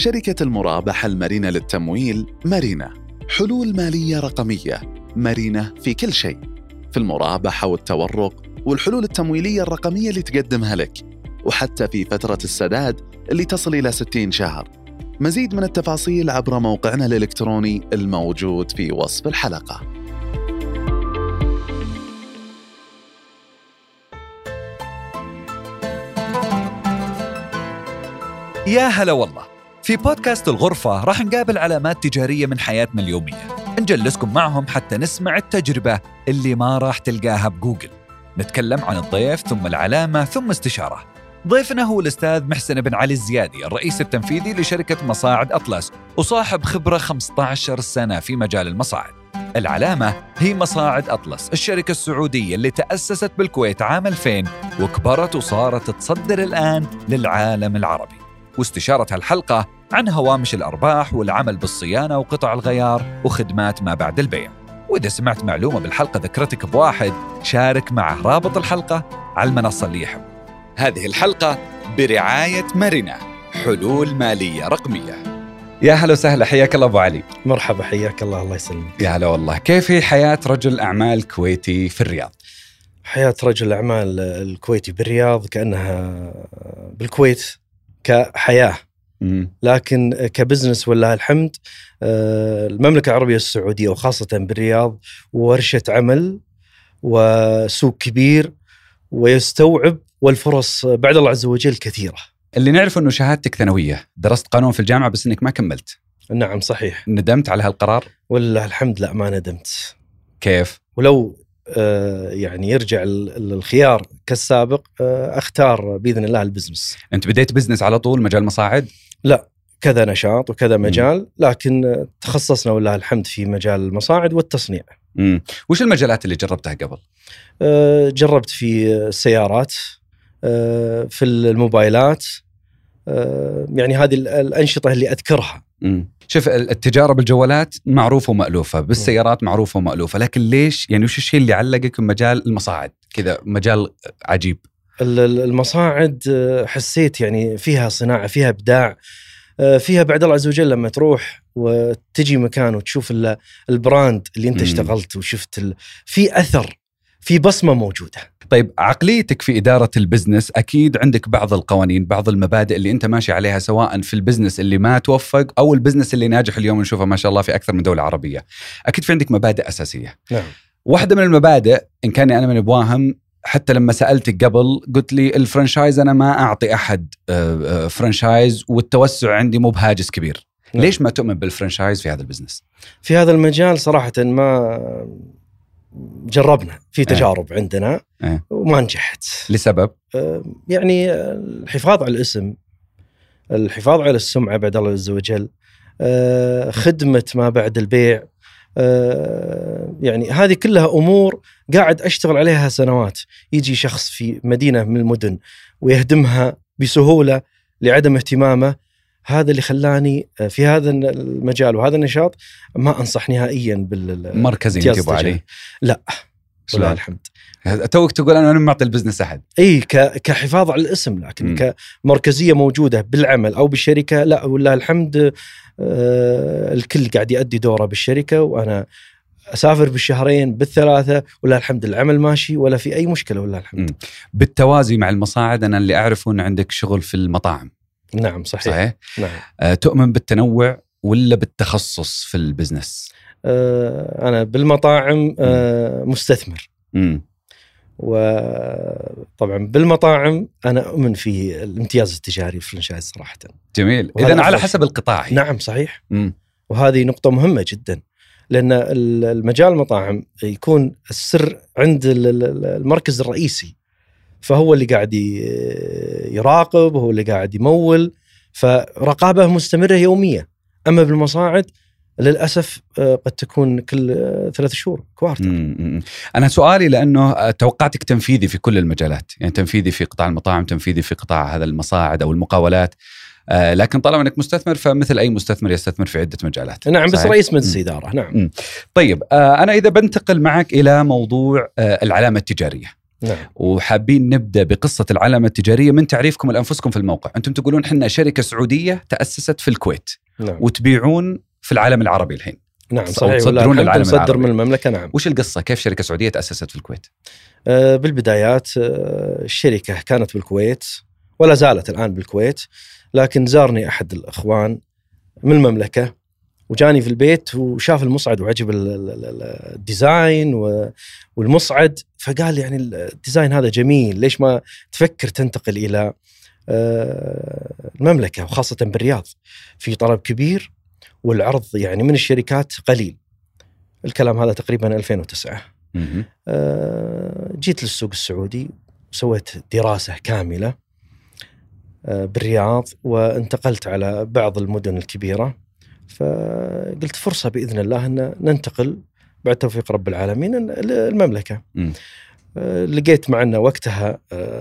شركة المرابحة المرنة للتمويل مارينا، حلول مالية رقمية مرنة في كل شيء، في المرابحة والتورق والحلول التمويلية الرقمية اللي تقدمها لك، وحتى في فترة السداد اللي تصل إلى 60 شهر. مزيد من التفاصيل عبر موقعنا الإلكتروني الموجود في وصف الحلقة. يا هلا والله. في بودكاست الغرفة راح نقابل علامات تجارية من حياتنا اليومية، نجلسكم معهم حتى نسمع التجربة اللي ما راح تلقاها بجوجل. نتكلم عن الضيف ثم العلامة ثم استشارة. ضيفنا هو الأستاذ محسن بن علي الزيادي، الرئيس التنفيذي لشركة مصاعد أطلس، وصاحب خبرة 15 سنة في مجال المصاعد. العلامة هي مصاعد أطلس، الشركة السعودية اللي تأسست بالكويت عام 2000 وكبرت وصارت تصدر الآن للعالم العربي. واستشارة هالحلقة عن هوامش الأرباح والعمل بالصيانة وقطع الغيار وخدمات ما بعد البيع. وإذا سمعت معلومة بالحلقة ذكرتك بواحد، شارك معه رابط الحلقة على المنصة اللي يحب. هذه الحلقة برعاية مارينا، حلول مالية رقمية. يا هلا وسهلا، حياك الله أبو علي. مرحبا، حياك الله. الله يسلمك. يا هلا والله. كيف هي حياة رجل أعمال كويتي في الرياض؟ حياة رجل أعمال الكويتي بالرياض كأنها بالكويت كحياة، لكن كبزنس والله الحمد المملكة العربية السعودية وخاصة بالرياض ورشة عمل وسوق كبير ويستوعب، والفرص بعد الله عز وجل كثيرة. اللي نعرف أنه شهادتك ثانوية، درست قانون في الجامعة بس أنك ما كملت. نعم صحيح. ندمت على هالقرار؟ والله الحمد لا، ما ندمت. كيف؟ ولو يعني يرجع الخيار كالسابق اختار بإذن الله البزنس. أنت بديت بزنس على طول مجال مصاعد؟ لا، كذا نشاط وكذا مجال، لكن تخصصنا والله الحمد في مجال المصاعد والتصنيع. وش المجالات اللي جربتها قبل؟ جربت في السيارات، في الموبايلات، يعني هذه الأنشطة اللي أذكرها. شوف، التجارة بالجوالات معروفة ومألوفة، بالسيارات معروفة ومألوفة، لكن ليش يعني وش الشيء اللي علقك من مجال المصاعد كذا، مجال عجيب؟ المصاعد حسيت يعني فيها صناعة، فيها إبداع، فيها بعد الله عز وجل لما تروح وتجي مكان وتشوف البراند اللي انت اشتغلت وشفت في أثر، في بصمة موجودة. طيب، عقليتك في إدارة البزنس أكيد عندك بعض القوانين، بعض المبادئ اللي أنت ماشي عليها، سواء في البزنس اللي ما توفق أو البزنس اللي ناجح اليوم نشوفه ما شاء الله في أكثر من دولة عربية. أكيد في عندك مبادئ أساسية. نعم. واحدة من المبادئ، إن كان أنا من بواهم، حتى لما سألتك قبل قلت لي الفرنشايز أنا ما أعطي أحد فرنشايز، والتوسع عندي مو بهاجس كبير. نعم. ليش ما تؤمن بالفرنشايز في هذا البزنس؟ في هذا المجال صراحة ما جربنا في تجارب عندنا وما نجحت لسبب يعني الحفاظ على الاسم، الحفاظ على السمعة بعد الله عز وجل، خدمة ما بعد البيع، يعني هذه كلها أمور قاعد أشتغل عليها سنوات. يجي شخص في مدينة من المدن ويهدمها بسهولة لعدم اهتمامه. هذا اللي خلاني في هذا المجال وهذا النشاط ما أنصح نهائيا بالمركزي انتبه عليه. لا والله الحمد. توك تقول أنا معطي البزنس أحد. إيه، كحفاظ على الاسم، لكن كمركزية موجودة بالعمل أو بالشركة لا والله الحمد. الكل قاعد يؤدي دوره بالشركة، وأنا أسافر بالشهرين بالثلاثة والله الحمد، العمل ماشي ولا في أي مشكلة والله الحمد. بالتوازي مع المصاعد، أنا اللي أعرفه أن عندك شغل في المطاعم. نعم صحيح. نعم. تؤمن بالتنوع ولا بالتخصص في البزنس؟ أنا بالمطاعم مستثمر. وطبعا بالمطاعم أنا أؤمن في الامتياز التجاري الفرنشايز صراحة. جميل. إذن على حسب القطاع. نعم صحيح. وهذه نقطة مهمة جدا، لأن المجال المطاعم يكون السر عند المركز الرئيسي، فهو اللي قاعد يراقب، وهو اللي قاعد يمول، فرقابة مستمرة يومية. أما بالمصاعد للأسف قد تكون كل 3 شهور كوارتر. أنا سؤالي لأنه توقعتك تنفيذي في كل المجالات، يعني تنفيذي في قطاع المطاعم، تنفيذي في قطاع هذا المصاعد أو المقاولات، لكن طالما أنك مستثمر فمثل أي مستثمر يستثمر في عدة مجالات. نعم صحيح؟ بس رئيس مجلس إدارة. نعم. طيب، أنا إذا بنتقل معك إلى موضوع العلامة التجارية، نعم. وحابين نبدأ بقصة العلامة التجارية من تعريفكم لأنفسكم في الموقع. أنتم تقولون حنا شركة سعودية تأسست في الكويت. نعم. وتبيعون في العالم العربي الحين. نعم صحيح. تصدرون للعالم نصدر العربي من المملكة. نعم. وش القصة؟ كيف شركة سعودية تأسست في الكويت؟ بالبدايات الشركة كانت بالكويت ولا زالت الآن بالكويت، لكن زارني أحد الأخوان من المملكة وجاني في البيت وشاف المصعد وعجب الديزاين والمصعد، فقال يعني الديزاين هذا جميل، ليش ما تفكر تنتقل إلى المملكة وخاصة بالرياض، في طلب كبير والعرض يعني من الشركات قليل. الكلام هذا تقريبا 2009. جيت للسوق السعودي وسويت دراسة كاملة بالرياض وانتقلت على بعض المدن الكبيرة، فقلت فرصة بإذن الله أن ننتقل بعد توفيق رب العالمين المملكة. لقيت معنا وقتها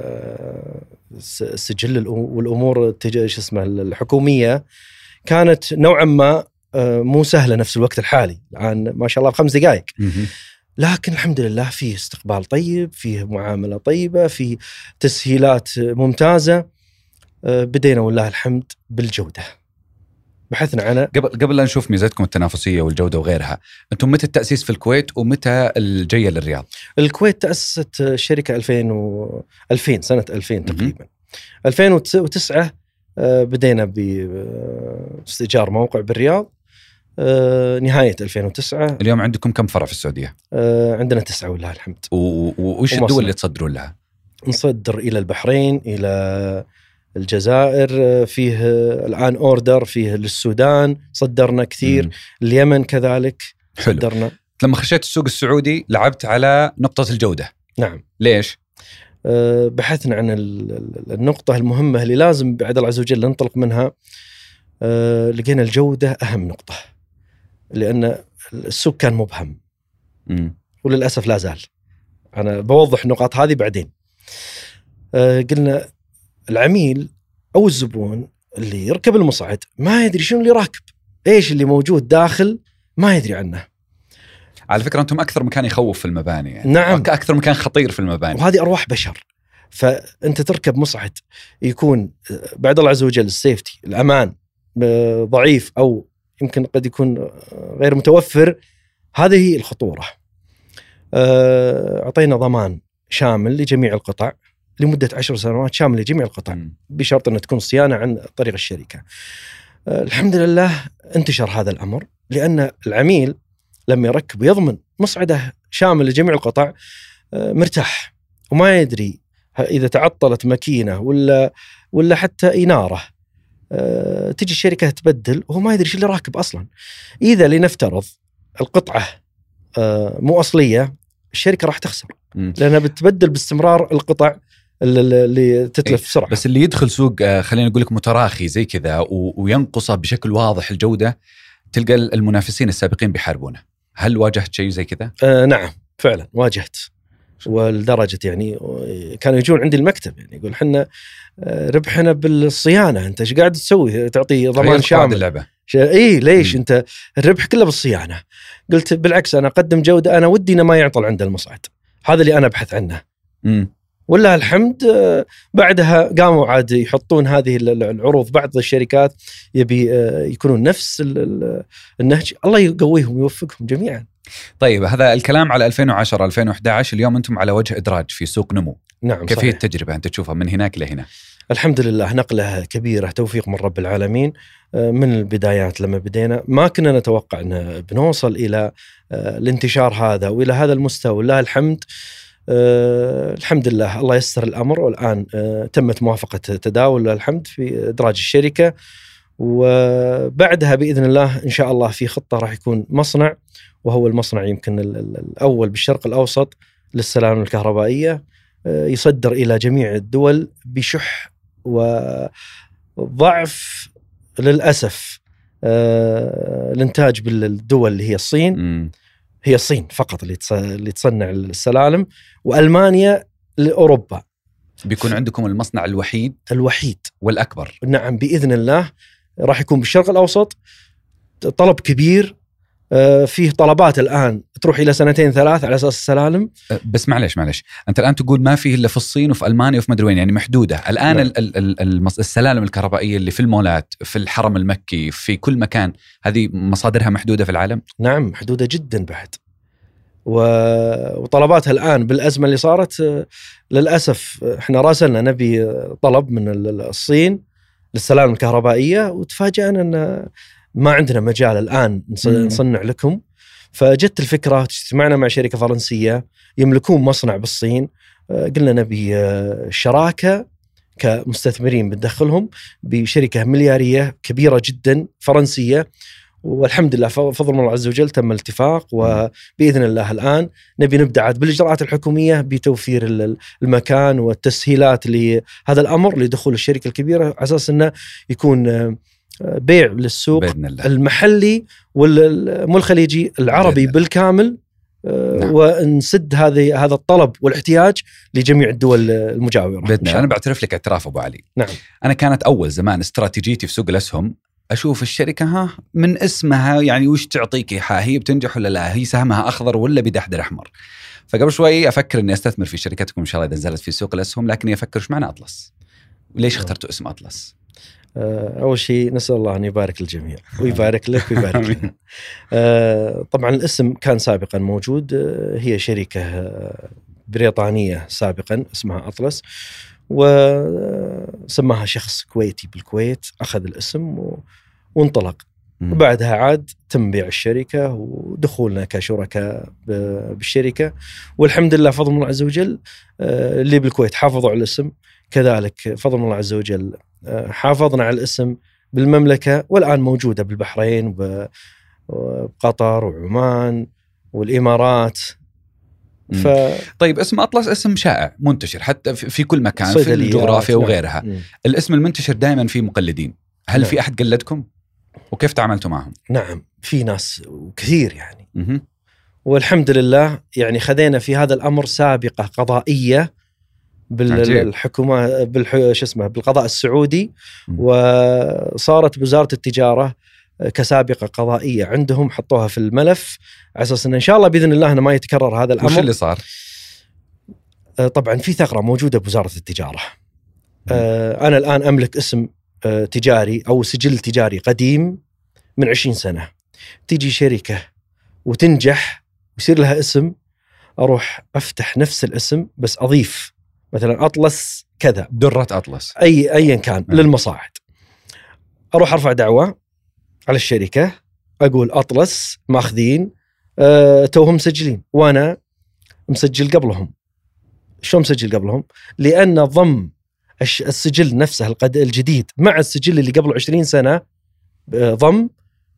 السجل والأمور الحكومية كانت نوعا ما مو سهلة نفس الوقت الحالي الآن ما شاء الله ب5 دقائق، لكن الحمد لله فيه استقبال طيب، فيه معاملة طيبة، فيه تسهيلات ممتازة. بدينا والله الحمد بالجودة، بحثنا عنها. قبل لا نشوف ميزاتكم التنافسية والجودة وغيرها، أنتم متى التأسيس في الكويت ومتى الجية للرياض؟ الكويت تأسست الشركة 2000 سنة 2000 تقريبا. 2009 بدينا باستئجار موقع بالرياض. نهاية 2009. اليوم عندكم كم فرع في السعودية؟ عندنا 9 والله الحمد. وش الدول اللي تصدرون لها؟ نصدر إلى البحرين، إلى الجزائر، فيه الآن أوردر فيه للسودان، صدرنا كثير. اليمن كذلك صدرنا. لما خشيت السوق السعودي لعبت على نقطة الجودة. نعم. ليش؟ بحثنا عن النقطة المهمة اللي لازم بعد الله عز وجل ننطلق منها. لقينا الجودة أهم نقطة، لأن السوق كان مبهم وللأسف لا زال. أنا بوضح النقاط هذه بعدين. قلنا العميل أو الزبون اللي يركب المصعد ما يدري شنو اللي راكب، إيش اللي موجود داخل ما يدري عنه. على فكرة أنتم أكثر مكان يخوف في المباني يعني. نعم. أكثر مكان خطير في المباني، وهذه أرواح بشر. فأنت تركب مصعد يكون بعد الله عز وجل السيفتي الأمان ضعيف أو يمكن قد يكون غير متوفر، هذه هي الخطورة. أعطينا ضمان شامل لجميع القطع لمدة 10 سنوات، شامل لجميع القطع بشرط أن تكون صيانة عن طريق الشركة. الحمد لله انتشر هذا الأمر، لأن العميل لما يركب ويضمن مصعده شامل لجميع القطع مرتاح، وما يدري إذا تعطلت ماكينة ولا حتى إنارة تجي الشركة تبدل وهو ما يدري شو اللي راكب أصلا. إذا لنفترض القطعة مو أصلية، الشركة راح تخسر لأنها بتبدل باستمرار القطع اللي تتلف بسرعة. بس اللي يدخل سوق خلينا نقول لك متراخي زي كذا وينقصه بشكل واضح الجودة، تلقى المنافسين السابقين بيحاربونه. هل واجهت شيء زي كذا؟ نعم فعلا واجهت، والدرجة يعني كانوا يجون عندي المكتب يعني يقول حنا ربحنا بالصيانة، انت ايش قاعد تسوي؟ تعطي ضمان شامل اللعبة. ايه ليش انت الربح كله بالصيانة؟ قلت بالعكس انا اقدم جودة، انا ودي ما يعطل عند المصعد، هذا اللي انا ابحث عنه. والله الحمد بعدها قاموا عاد يحطون هذه العروض. بعض الشركات يبي يكونون نفس النهج. الله يقويهم ويوفقهم جميعا. طيب هذا الكلام على 2010 2011، اليوم أنتم على وجه إدراج في سوق نمو. نعم. كيف هي التجربة أنت تشوفها من هناك لهنا؟ الحمد لله نقلة كبيرة، توفيق من رب العالمين. من البدايات لما بدينا ما كنا نتوقع أن بنوصل إلى الانتشار هذا وإلى هذا المستوى. لله الحمد. الحمد لله الله يسر الأمر، والآن تمت موافقة تداول الحمد في إدراج الشركة، وبعدها بإذن الله إن شاء الله في خطة راح يكون مصنع، وهو المصنع يمكن الأول بالشرق الأوسط للسلالم الكهربائية، يصدر إلى جميع الدول بشح وضعف للأسف. الانتاج بالدول اللي هي الصين، هي الصين فقط اللي تصنع السلالم، وألمانيا لأوروبا. بيكون عندكم المصنع الوحيد والأكبر. نعم بإذن الله راح يكون بالشرق الأوسط. طلب كبير فيه طلبات الآن تروح إلى 2-3 على أساس السلالم. بس معلش أنت الآن تقول ما فيه إلا في الصين وفي ألمانيا وفي مدري وين، يعني محدودة الآن. السلالم الكهربائية اللي في المولات، في الحرم المكي، في كل مكان، هذه مصادرها محدودة في العالم؟ نعم محدودة جدا بعد، وطلباتها الآن بالأزمة اللي صارت للأسف احنا راسلنا نبي طلب من الصين للسلالم الكهربائية، وتفاجأنا أن ما عندنا مجال الآن نصنع لكم. فجت الفكرة، اجتمعنا مع شركة فرنسية يملكون مصنع بالصين، قلنا نبي شراكة كمستثمرين بندخلهم بشركة مليارية كبيرة جدا فرنسية، والحمد لله فضل الله عز وجل تم الاتفاق، وبإذن الله الآن نبي نبدأ عاد بالإجراءات الحكومية بتوفير المكان والتسهيلات لهذا الأمر لدخول الشركة الكبيرة، على أساس أنه يكون بيع للسوق المحلي والمو الخليجي العربي بالكامل. نعم. ونسد هذا الطلب والاحتياج لجميع الدول المجاورة. أنا بعترف لك اعتراف أبو علي. نعم. أنا كانت أول زمان استراتيجيتي في سوق الأسهم أشوف الشركة من اسمها يعني وش تعطيك، هي بتنجح ولا لا، هي سهمها أخضر ولا بدحدر أحمر. فقبل شوي أفكر إني أستثمر في شركتكم إن شاء الله إذا نزلت في سوق الأسهم، لكني أفكر إيش معنى أطلس، وليش اخترتوا اسم أطلس؟ أول شيء نسأل الله أن يبارك للجميع ويبارك لك ويبارك لنا. طبعا الاسم كان سابقا موجود، هي شركة بريطانية سابقا اسمها أطلس، وسماها شخص كويتي بالكويت، أخذ الاسم وانطلق. وبعدها عاد تم بيع الشركة ودخولنا كشركاء بالشركة، والحمد لله فضل الله عز وجل اللي بالكويت حافظوا على الاسم، كذلك فضل الله عز وجل حافظنا على الاسم بالمملكة، والآن موجودة بالبحرين وقطر وعمان والإمارات. طيب اسم أطلس اسم شائع منتشر حتى في كل مكان في الجغرافيا وغيرها. الاسم المنتشر دائما فيه مقلدين، هل نعم. في أحد قلدكم وكيف تعاملتوا معهم؟ نعم في ناس كثير يعني. والحمد لله يعني خذينا في هذا الأمر سابقة قضائية بالحكومة بالقضاء السعودي، وصارت بوزارة التجارة كسابقة قضائية عندهم، حطوها في الملف على أساس إن شاء الله بإذن الله ما يتكرر هذا الأمر. وش اللي صار؟ طبعا في ثغرة موجودة بوزارة التجارة. أنا الآن أملك اسم تجاري أو سجل تجاري قديم من 20 سنة، تيجي شركة وتنجح ويصير لها اسم، أروح أفتح نفس الاسم بس أضيف مثلا أطلس كذا، درة أطلس أيا كان للمصاعد، أروح أرفع دعوة على الشركة، أقول أطلس ماخذين توهم مسجلين وأنا مسجل قبلهم. شو مسجل قبلهم؟ لأن ضم السجل نفسه الجديد مع السجل اللي قبله 20 سنة ضم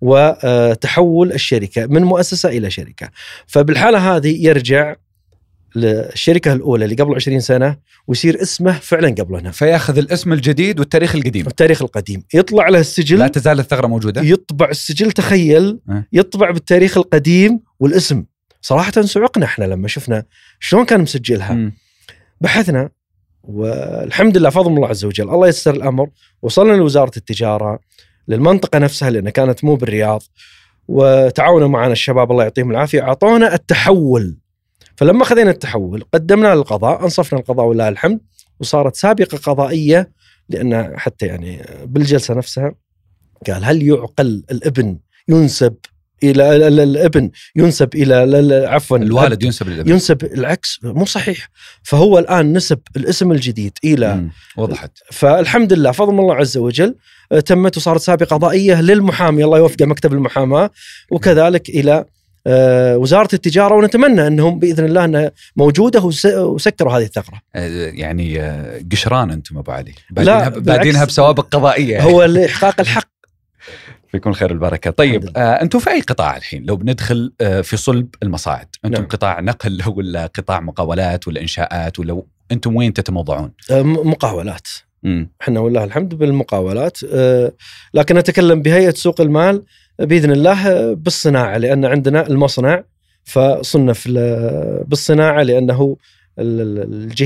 وتحول الشركة من مؤسسة إلى شركة، فبالحالة هذه يرجع للشركة الأولى اللي قبل 20 سنة ويصير اسمه فعلا قبلنا، فياخذ الاسم الجديد والتاريخ القديم. التاريخ القديم يطلع له السجل، لا تزال الثغرة موجودة، يطبع السجل، تخيل يطبع بالتاريخ القديم والاسم. صراحة سعقنا احنا لما شفنا شلون كان مسجلها. بحثنا والحمد لله فضل الله عز وجل الله يسر الأمر، وصلنا لوزارة التجارة للمنطقة نفسها لأنها كانت مو بالرياض، وتعاونوا معنا الشباب الله يعطيهم العافية، أعطونا التحول. فلما خذينا التحول قدمنا للقضاء، أنصفنا القضاء ولله الحمد، وصارت سابقة قضائية، لأن حتى يعني بالجلسة نفسها قال هل يعقل الابن ينسب إلى الابن ينسب إلى عفوا الوالد ينسب للابن، ينسب العكس مو صحيح. فهو الآن نسب الاسم الجديد إلى وضحت. فالحمد لله فضل الله عز وجل تمت وصارت سابقة قضائية للمحامي الله يوفقه مكتب المحاماة، وكذلك إلى وزارة التجارة، ونتمنى أنهم بإذن الله أنها موجودة وسكروا هذه الثغرة. يعني قشران أنتم أبو علي، بعدينها بسوابق قضائية هو لإحقاق الحق. فيكون خير البركة. طيب أنتم في أي قطاع الحين لو بندخل في صلب المصاعد؟ أنتم نعم. قطاع نقل ولا قطاع مقاولات ولا إنشاءات، ولا أنتم وين تتموضعون؟ مقاولات. احنا والله الحمد بالمقاولات، لكن نتكلم بهيئة سوق المال بإذن الله بالصناعة، لأن عندنا المصنع فصنف بالصناعة، لأنه الجهة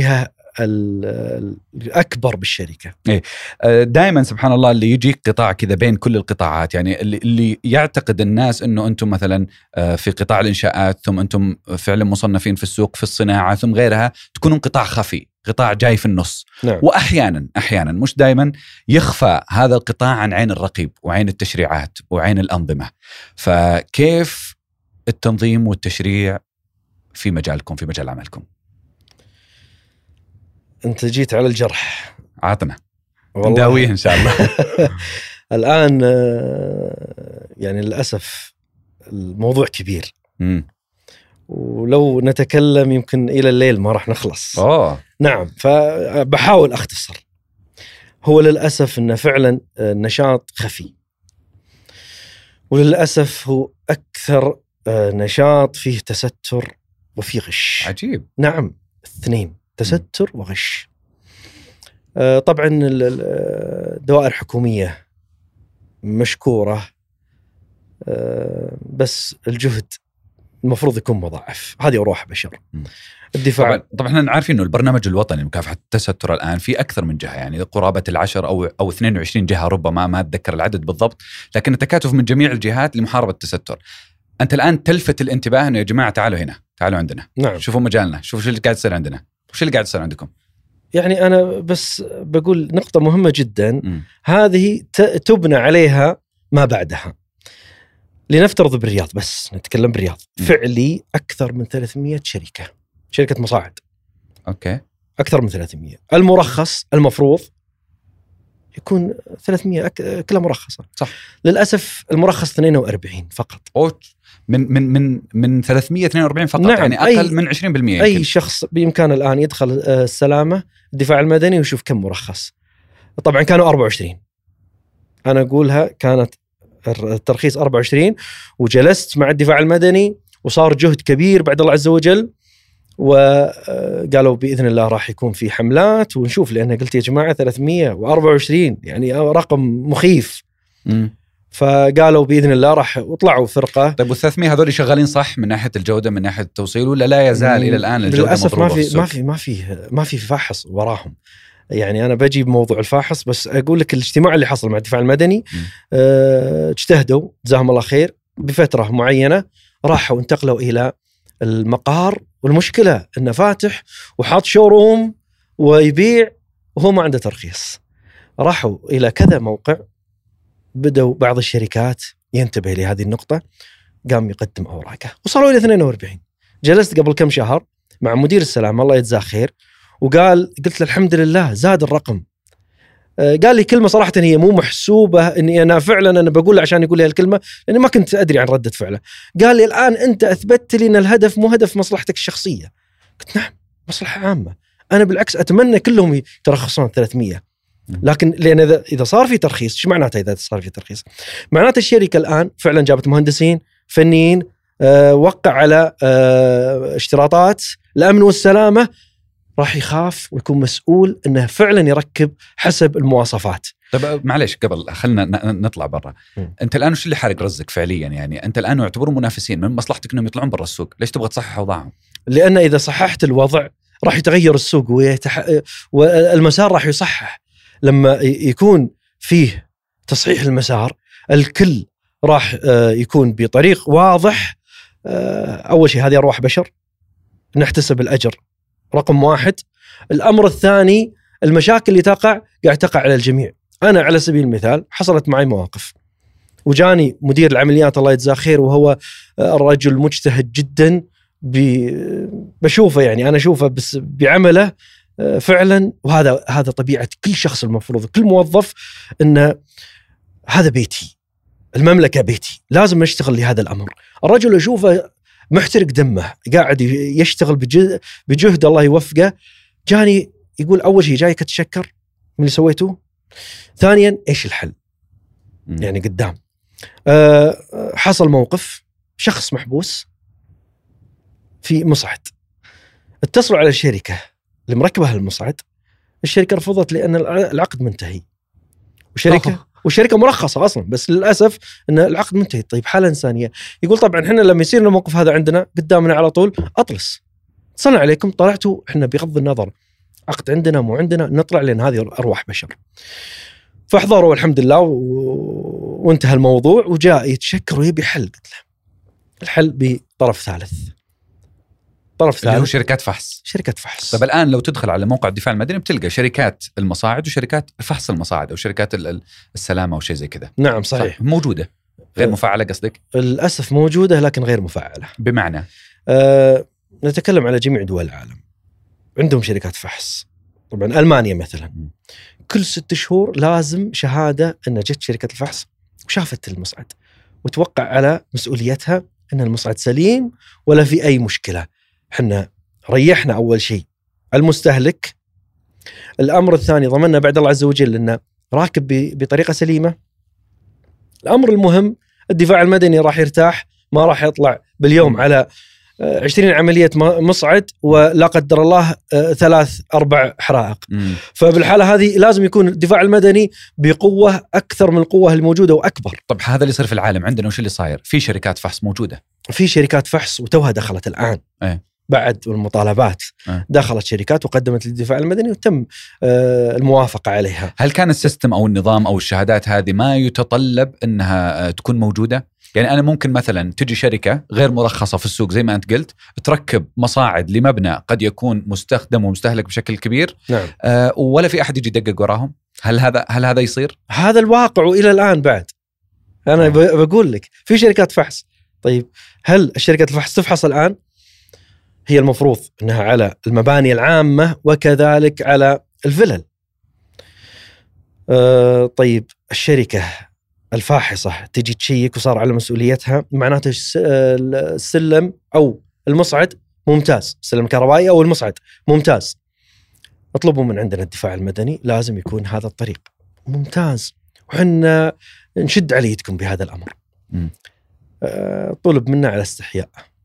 الأكبر بالشركة. دائما سبحان الله اللي يجيك قطاع كذا بين كل القطاعات، يعني اللي يعتقد الناس أنه أنتم مثلا في قطاع الإنشاءات، ثم أنتم فعلا مصنفين في السوق في الصناعة، ثم غيرها تكونون قطاع خفي، قطاع جاي في النص. نعم. وأحيانا مش دائما يخفى هذا القطاع عن عين الرقيب وعين التشريعات وعين الأنظمة. فكيف التنظيم والتشريع في مجالكم، في مجال عملكم؟ أنت جيت على الجرح، عاطنا نداويه إن شاء الله. الآن يعني للأسف الموضوع كبير. ولو نتكلم يمكن إلى الليل ما راح نخلص. نعم، فبحاول أختصر. هو للأسف أنه فعلا نشاط خفي، وللأسف هو أكثر نشاط فيه تستر وفيه غش. عجيب. نعم، الاثنين، تستر وغش. طبعا الدوائر الحكومية مشكورة، بس الجهد المفروض يكون مضاعف. هذه أروح بشر. الدفاع طبعا احنا عارفين انه البرنامج الوطني لمكافحة التستر الآن في أكثر من جهة، يعني قرابة 10 أو 22 جهة، ربما ما أتذكر العدد بالضبط، لكن التكاتف من جميع الجهات لمحاربة التستر. أنت الآن تلفت الانتباه إنه يا جماعة تعالوا هنا، تعالوا عندنا. نعم. شوفوا مجالنا، شوفوا شو اللي قاعد يصير عندنا، وش اللي قاعد يصير عندكم. يعني أنا بس بقول نقطة مهمة جدا. هذه تبنى عليها ما بعدها. لنفترض بالرياض، بس نتكلم بالرياض، فعلي أكثر من 300 شركة مصاعد. أوكي. أكثر من 300. المرخص المفروض يكون 300 كلها مرخصة. صح. للأسف المرخص 42 فقط. من 342 فقط. نعم. يعني أقل من 20%. أي شخص بإمكانه الآن يدخل السلامة، الدفاع المدني، ويشوف كم مرخص. طبعا كانوا 24. أنا أقولها كانت الترخيص 24، وجلست مع الدفاع المدني وصار جهد كبير بعد الله عز وجل، وقالوا بإذن الله راح يكون في حملات ونشوف، لأنه قلت يا جماعة 324 يعني رقم مخيف. فقالوا بإذن الله راح وطلعوا فرقة. طيب وال300 هذول شغالين صح من ناحية الجودة، من ناحية التوصيل، ولا لا يزال إلى الآن الجودة للأسف مضروبة؟ ما في فاحص وراهم. يعني أنا بجيب موضوع الفاحص، بس أقول لك الاجتماع اللي حصل مع الدفاع المدني اجتهدوا جزاهم الله خير، بفترة معينة راحوا انتقلوا إلى المقار، والمشكلة إنه فاتح وحاط شوروم ويبيع وهو ما عنده ترخيص. راحوا إلى كذا موقع، بدأوا بعض الشركات ينتبه لهذه النقطة، قام يقدم أوراقه، وصلوا إلى 42. جلست قبل كم شهر مع مدير السلام الله يجزاه خير، قلت له الحمد لله زاد الرقم. قال لي كلمة صراحة هي مو محسوبة، إني أنا فعلا أنا بقول عشان يقول لي هالكلمة، لأني ما كنت أدري عن ردة فعله. قال لي الآن أنت أثبتت لي أن الهدف مو هدف مصلحتك الشخصية. قلت نعم، مصلحة عامة. أنا بالعكس أتمنى كلهم يترخصون 300، لكن لأن إذا صار في ترخيص، إيش معناته إذا صار في ترخيص؟ معناته الشركة الآن فعلا جابت مهندسين فنيين، وقع على اشتراطات الأمن والسلامة، راح يخاف ويكون مسؤول أنه فعلا يركب حسب المواصفات. طيب معليش، قبل خلنا نطلع برا. أنت الآن وش اللي حارق رزق فعليا؟ يعني أنت الآن يعتبرون منافسين، من مصلحتك أنهم يطلعون برا السوق، ليش تبغى تصحح أوضاعهم؟ لأن إذا صححت الوضع راح يتغير السوق والمسار راح يصحح. لما يكون فيه تصحيح المسار، الكل راح يكون بطريق واضح. أول شيء هذه أرواح بشر، نحتسب الأجر رقم 1. الأمر الثاني، المشاكل اللي قاعد تقع على الجميع. أنا على سبيل المثال حصلت معي مواقف، وجاني مدير العمليات الله يجزاه خير، وهو رجل مجتهد جدا، بشوفه يعني أنا أشوفه بس بعمله فعلا. وهذا طبيعة كل شخص، المفروض كل موظف إن هذا بيتي، المملكة بيتي، لازم نشتغل لهذا الأمر. الرجل أشوفه محترق دمه، قاعد يشتغل بجهد الله يوفقه. جاني يقول أول شيء جايك أتشكر من اللي سويته، ثانيا إيش الحل يعني قدام. حصل موقف، شخص محبوس في مصعد، اتصلوا على الشركة اللي مركبها المصعد، الشركة رفضت لأن العقد منتهي، والشركة مرخصة أصلا، بس للأسف أن العقد منتهي. طيب حالة إنسانية. يقول طبعا إحنا لما يصير الموقف هذا عندنا قدامنا على طول، أطلس اتصلنا عليكم، طلعتوا إحنا بغض النظر عقد عندنا مو عندنا، نطلع لأن هذه أرواح بشر. فاحضروا الحمد لله وانتهى الموضوع، وجاء يتشكر ويبي حل. قلت له الحل بطرف ثالث، اللي هو شركات فحص. شركة فحص. طب الآن لو تدخل على موقع الدفاع المدني بتلقى شركات المصاعد وشركات فحص المصاعد أو شركات السلامة أو شيء زي كذا. نعم صحيح. موجودة غير مفعلة قصدك؟ للأسف موجودة لكن غير مفعلة. بمعنى نتكلم على جميع دول العالم عندهم شركات فحص. طبعا ألمانيا مثلا كل 6 شهور لازم شهادة أن جت شركة الفحص وشافت المصعد وتوقع على مسؤوليتها أن المصعد سليم ولا في أي مشكلة. حنا ريحنا أول شيء المستهلك. الأمر الثاني ضمننا بعد الله عز وجل أنه راكب بطريقة سليمة. الأمر المهم الدفاع المدني راح يرتاح، ما راح يطلع باليوم على 20 عملية مصعد ولا قدر الله 3-4 حرائق. فبالحالة هذه لازم يكون الدفاع المدني بقوة أكثر من القوة الموجودة وأكبر. طب هذا اللي يصير في العالم عندنا وش اللي صاير؟ في شركات فحص موجودة، في شركات فحص وتوها دخلت الآن بعد المطالبات دخلت شركات وقدمت للدفاع المدني وتم الموافقة عليها. هل كان السيستم أو النظام أو الشهادات هذه ما يتطلب أنها تكون موجودة؟ يعني أنا ممكن مثلا تجي شركة غير مرخصة في السوق زي ما أنت قلت تركب مصاعد لمبنى قد يكون مستخدم ومستهلك بشكل كبير. نعم. ولا في أحد يجي يدقق وراهم. هل هذا يصير؟ هذا الواقع إلى الآن بعد. أنا بقول لك في شركات فحص. طيب هل الشركة الفحص تفحص الآن؟ هي المفروض أنها على المباني العامة وكذلك على الفلل. طيب الشركة الفاحصة تجي تشيك وصار على مسؤوليتها، معناته السلم أو المصعد ممتاز، السلم الكهربائي أو المصعد ممتاز، اطلبوا من عندنا الدفاع المدني لازم يكون هذا الطريق ممتاز وحنا نشد على يدكم بهذا الأمر. طلب منا على استحياء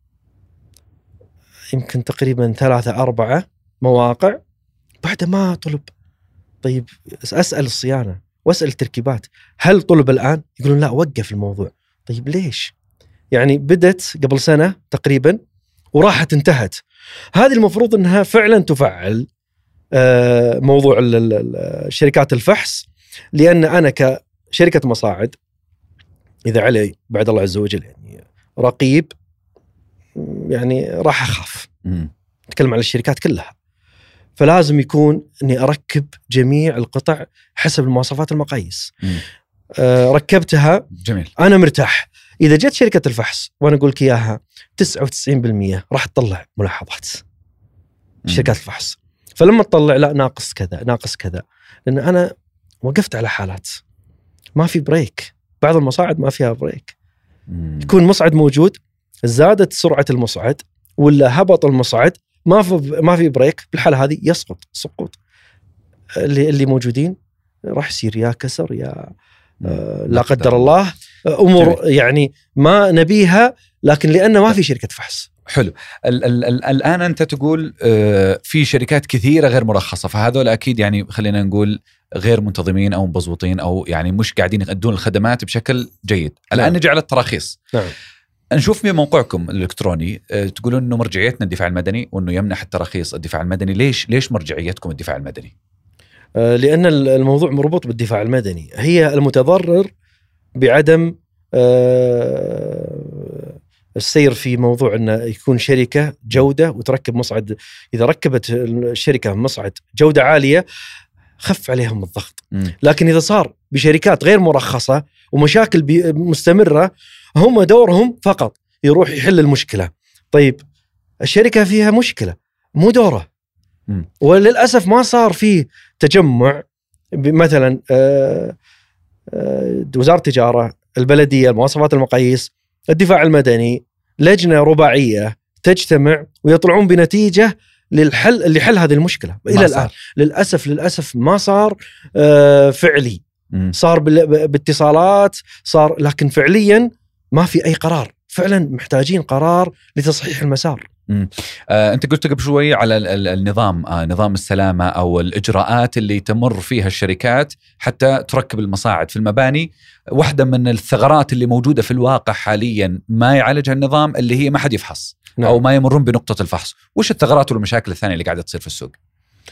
يمكن تقريبا 3-4 مواقع بعد ما طلب. طيب أسأل الصيانة وأسأل التركيبات هل طلب الآن؟ يقولون لا وقف الموضوع. طيب ليش؟ يعني بدت قبل سنة تقريبا وراحت انتهت. هذه المفروض أنها فعلا تفعل موضوع شركات الفحص، لأن أنا كشركة مصاعد إذا علي بعد الله عز وجل يعني رقيب يعني راح أخاف. نتكلم على الشركات كلها، فلازم يكون أني أركب جميع القطع حسب المواصفات المقاييس. ركبتها جميل، أنا مرتاح. إذا جت شركة الفحص وأنا أقول لك إياها 99% راح تطلع ملاحظات شركات الفحص، فلما تطلع لا ناقص كذا ناقص كذا، لأن أنا وقفت على حالات ما في بريك. بعض المصاعد ما فيها بريك، يكون مصعد موجود زادت سرعة المصعد ولا هبط المصعد ما في بريك، بالحالة هذه يسقط سقوط. اللي موجودين راح يصير يا كسر يا لا قدر الله أمور يعني ما نبيها، لكن لأنه ما في شركة فحص. حلو. الآن أنت تقول في شركات كثيرة غير مرخصة، فهذول أكيد يعني خلينا نقول غير منتظمين أو مبزوطين أو يعني مش قاعدين يقدمون الخدمات بشكل جيد. الآن نجي على التراخيص. نعم. نشوف في موقعكم الإلكتروني تقولون إنه مرجعيتنا الدفاع المدني وإنه يمنح التراخيص الدفاع المدني. ليش مرجعيتكم الدفاع المدني؟ لأن الموضوع مربوط بالدفاع المدني، هي المتضرر بعدم السير في موضوع أن يكون شركة جودة وتركب مصعد. إذا ركبت الشركة مصعد جودة عالية خف عليهم الضغط. لكن إذا صار بشركات غير مرخصة ومشاكل مستمرة، هم دورهم فقط يروح يحل المشكلة. طيب الشركة فيها مشكلة مو دوره. وللأسف ما صار فيه تجمع مثلا وزارة التجارة، البلدية، المواصفات المقاييس، الدفاع المدني، لجنة رباعية تجتمع ويطلعون بنتيجة للحل اللي حل هذه المشكلة. إلى الآن للأسف ما صار فعلي. صار باتصالات صار، لكن فعليا ما في أي قرار. فعلا محتاجين قرار لتصحيح المسار. أنت قلت قبل شوي على النظام، نظام السلامة أو الإجراءات اللي تمر فيها الشركات حتى تركب المصاعد في المباني. واحدة من الثغرات اللي موجودة في الواقع حاليا ما يعالجها النظام اللي هي ما حد يفحص. نعم. أو ما يمرون بنقطة الفحص. وش الثغرات والمشاكل الثانية اللي قاعدة تصير في السوق؟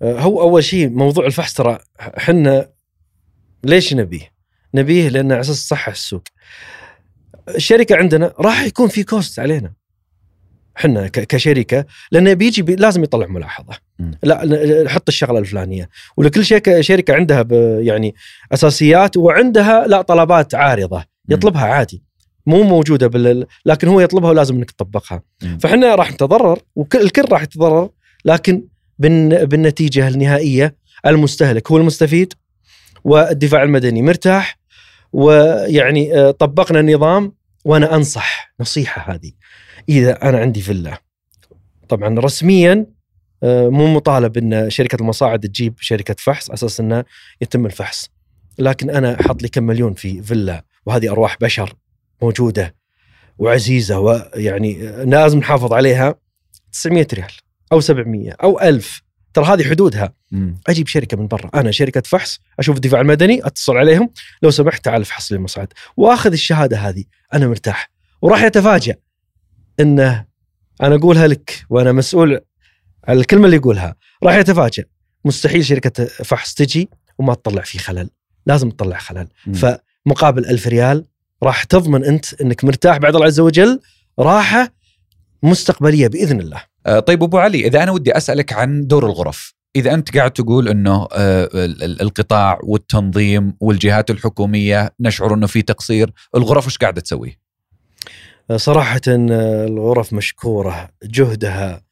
هو أول شيء موضوع الفحص، ترى حنا ليش نبيه لأن على أساس صحة السوق. الشركة عندنا راح يكون في كوست علينا حنا كشركة، لأنه بيجي لازم يطلع ملاحظة، لا حط الشغلة الفلانية، ولكل شركة عندها يعني أساسيات وعندها لا طلبات عارضة يطلبها عادي مو موجودة لكن هو يطلبها ولازم انك تطبقها. فحنا راح نتضرر والكل راح يتضرر، لكن بالنتيجة النهائية المستهلك هو المستفيد والدفاع المدني مرتاح. ويعني طبقنا النظام. وانا انصح نصيحة هذه، اذا انا عندي فيلا طبعا رسميا مو مطالب ان شركة المصاعد تجيب شركة فحص اساس انه يتم الفحص، لكن انا احط لي كم مليون في فيلا وهذه ارواح بشر موجودة وعزيزة ويعني لازم نحافظ عليها، 900 ريال أو 700 أو 1000، ترى هذه حدودها. أجيب شركة من برا، أنا شركة فحص، أشوف الدفاع المدني، أتصل عليهم لو سمحت تعال فحص لي المصعد، وأخذ الشهادة هذه، أنا مرتاح. وراح يتفاجأ إنه أنا أقولها لك وأنا مسؤول على الكلمة اللي يقولها، راح يتفاجأ مستحيل شركة فحص تجي وما تطلع فيه خلل، لازم تطلع خلل. فمقابل 1000 ريال راح تضمن أنت أنك مرتاح بعد الله عز وجل، راحة مستقبلية بإذن الله. طيب أبو علي، إذا أنا ودي أسألك عن دور الغرف، إذا أنت قاعد تقول أنه القطاع والتنظيم والجهات الحكومية نشعر أنه في تقصير، الغرف وش قاعدة تسوي؟ صراحة الغرف مشكورة، جهدها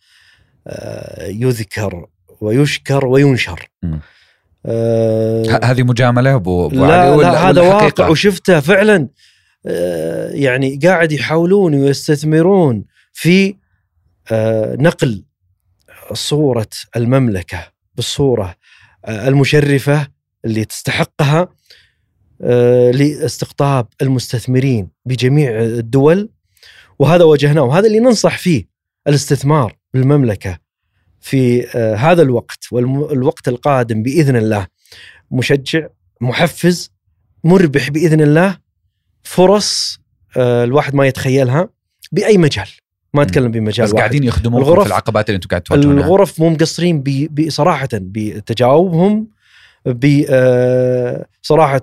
يذكر ويشكر وينشر. هذه مجاملة أبو علي؟ لا هذا واقع وشفته فعلا. يعني قاعد يحاولون ويستثمرون في نقل صورة المملكة بالصورة المشرفة اللي تستحقها لاستقطاب المستثمرين بجميع الدول. وهذا وجهناه، وهذا اللي ننصح فيه، الاستثمار بالمملكة في هذا الوقت والوقت القادم بإذن الله مشجع، محفز، مربح بإذن الله، فرص الواحد ما يتخيلها بأي مجال، ما أتكلم بمجال بس واحد. قاعدين يخدمون في العقبات اللي أنتم قاعد تواجهونها. الغرف مو مقصرين بصراحة بتجاوبهم، بصراحة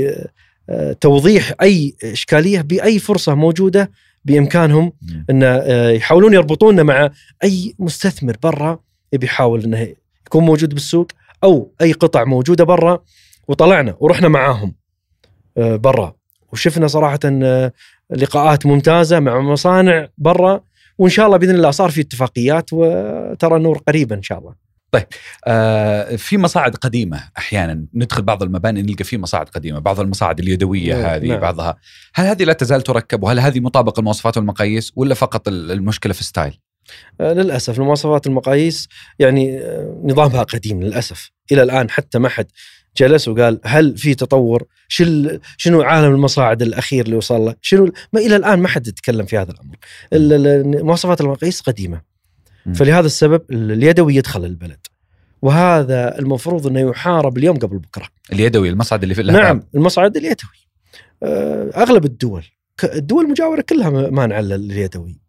بتوضيح أي إشكالية بأي فرصة موجودة بإمكانهم أن يحاولون يربطوننا مع أي مستثمر برا يبي يحاول أنه يكون موجود بالسوق أو أي قطع موجودة برا. وطلعنا ورحنا معاهم برا وشفنا صراحة لقاءات ممتازة مع مصانع برا، وإن شاء الله بإذن الله صار في اتفاقيات وترى النور قريبا إن شاء الله. طيب في مصاعد قديمة أحيانا ندخل بعض المباني نلقى فيه مصاعد قديمة، بعض المصاعد اليدوية هذه بعضها، هل هذه لا تزال تركب؟ وهل هذه مطابقة المواصفات والمقاييس ولا فقط المشكلة في ستايل؟ للأسف المواصفات المقاييس يعني نظامها قديم للأسف إلى الآن، حتى ما حد جلس وقال هل في تطور، شنو عالم المصاعد الأخير اللي وصل له، شنو ما إلى الآن ما حد يتكلم في هذا الأمر. المواصفات المقاييس قديمة، فلهذا السبب اليدوي يدخل البلد، وهذا المفروض أنه يحارب اليوم قبل بكرة. اليدوي المصعد اللي في نعم المصعد اليدوي. أغلب الدول المجاورة كلها مانعة اليدوي.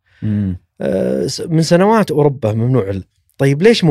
من سنوات أوروبا ممنوع. طيب ليش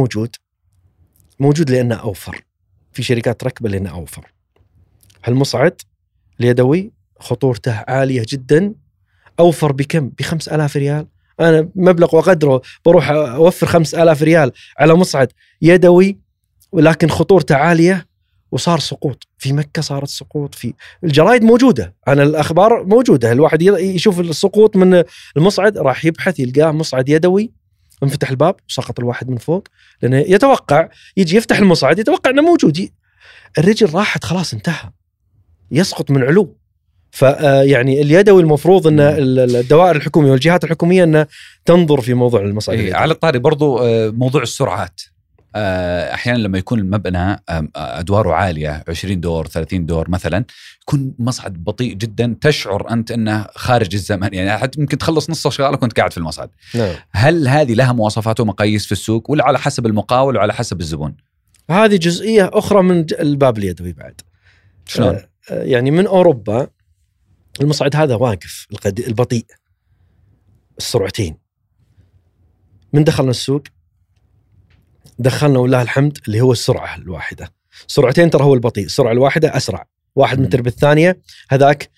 موجود لأنه أوفر، في شركات ركبة لأنه أوفر. هالمصعد اليدوي خطورته عالية جدا، أوفر بكم؟ ب5,000 ريال. أنا مبلغ وقدره بروح أوفر 5,000 ريال على مصعد يدوي، ولكن خطورته عالية. وصار سقوط في مكة، صارت سقوط في الجرايد موجودة، أنا الأخبار موجودة، الواحد يشوف السقوط من المصعد راح يبحث يلقاه مصعد يدوي، انفتح الباب وسقط الواحد من فوق، لأنه يتوقع يجي يفتح المصعد يتوقع أنه موجود، الرجل راحت خلاص انتهى، يسقط من علو. فيعني اليدوي المفروض أن الدوائر الحكومية والجهات الحكومية أن تنظر في موضوع المصعد. على الطاري برضو موضوع السرعات، أحيانا لما يكون المبنى أدواره عالية 20 دور 30 دور مثلا، يكون مصعد بطيء جدا، تشعر أنت أنه خارج الزمن، يعني حتى ممكن تخلص نص شغالك وأنت قاعد في المصعد. نعم. هل هذه لها مواصفات ومقاييس في السوق ولا على حسب المقاول وعلى حسب الزبون؟ هذه جزئية أخرى من الباب اليدوي بعد. شلون؟ يعني من أوروبا المصعد هذا واقف البطيء السرعتين، من دخلنا السوق دخلنا والله الحمد اللي هو السرعة الواحدة. سرعتين ترى هو البطيء، السرعة الواحدة أسرع 1 متر بالثانية، هذاك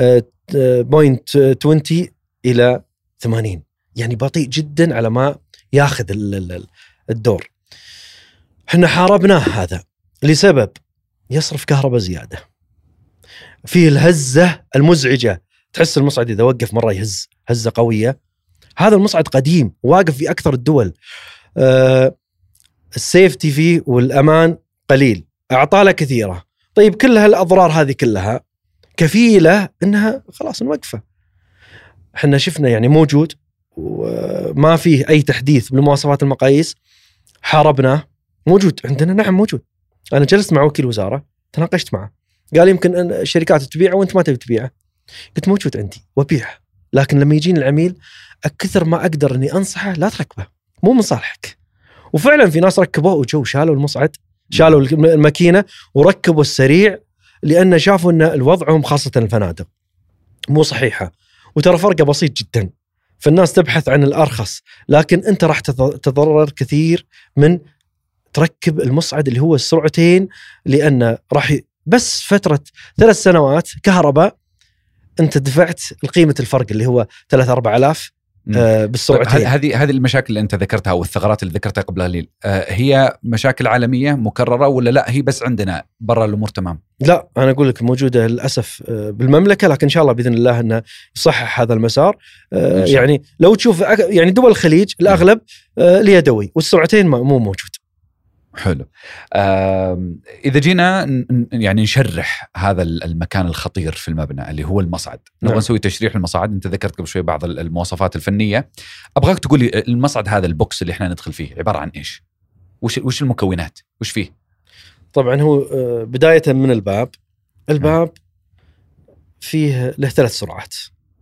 0.20 إلى 80، يعني بطيء جدا على ما ياخذ الدور. احنا حاربناه هذا لسبب يصرف كهرباء زيادة، فيه الهزة المزعجة، تحس المصعد إذا وقف مرة يهز هزة قوية. هذا المصعد قديم واقف في أكثر الدول، السيفتي فيه والأمان قليل، أعطاله كثيرة. طيب كل هالأضرار هذه كلها كفيلة إنها خلاص نوقفه. احنا شفنا يعني موجود وما فيه أي تحديث بالمواصفات المقاييس، حاربناه. موجود عندنا، نعم موجود. أنا جلست مع وكيل وزارة تناقشت معه، قال يمكن أن الشركات تبيعه وأنت ما تبي تبيعه. قلت موجود عندي وبيعه، لكن لما يجيني العميل أكثر ما أقدر أني أنصحه لا تركبه، مو من صالحك. وفعلا في ناس ركبوه وجو شالوا المصعد، شالوا الماكينة وركبوا السريع، لأن شافوا أن الوضعهم خاصة الفنادق مو صحيحة، وترى فرقه بسيط جدا. فالناس تبحث عن الأرخص، لكن أنت راح تتضرر كثير من تركب المصعد اللي هو السرعتين، لأن راح بس فترة 3 سنوات كهرباء أنت دفعت القيمة الفرق اللي هو 3-4 آلاف بالسرعتين. هذه المشاكل اللي أنت ذكرتها والثغرات اللي ذكرتها قبل قليل، هي مشاكل عالمية مكررة ولا لا هي بس عندنا برا الأمور تمام؟ لا، أنا أقول لك موجودة للأسف بالمملكة، لكن إن شاء الله بإذن الله أنه يصحح هذا المسار. يعني لو تشوف يعني دول الخليج الأغلب اليدوي والسرعتين مو موجود. حلو. إذا جينا يعني نشرح هذا المكان الخطير في المبنى اللي هو المصعد، نبغى نسوي تشريح المصعد. أنت ذكرت قبل شوي بعض المواصفات الفنية، أبغاك تقول لي المصعد هذا البوكس اللي إحنا ندخل فيه عبارة عن إيش؟ وش المكونات؟ وش فيه؟ طبعا هو بداية من الباب فيه له 3 سرعات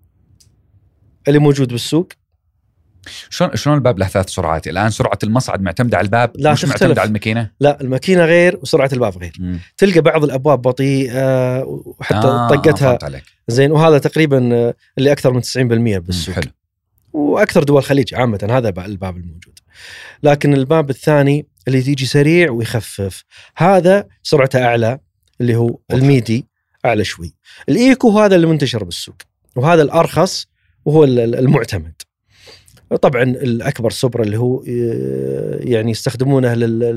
اللي موجود بالسوق. شلون الباب له 3 سرعات؟ الآن سرعة المصعد معتمدة على الباب، لا مش معتمدة على الماكينة؟ لا، الماكينة غير وسرعة الباب غير. تلقى بعض الأبواب بطيئة وحتى طقتها زين، وهذا تقريبا اللي أكثر من 90% بالسوق. حلو. وأكثر دول الخليج عامة هذا الباب الموجود. لكن الباب الثاني اللي تيجي سريع ويخفف، هذا سرعته أعلى، اللي هو الميدي أعلى شوي. الإيكو هذا اللي منتشر بالسوق، وهذا الأرخص وهو المعتمد. طبعا الأكبر سوبرا اللي هو يعني يستخدمونه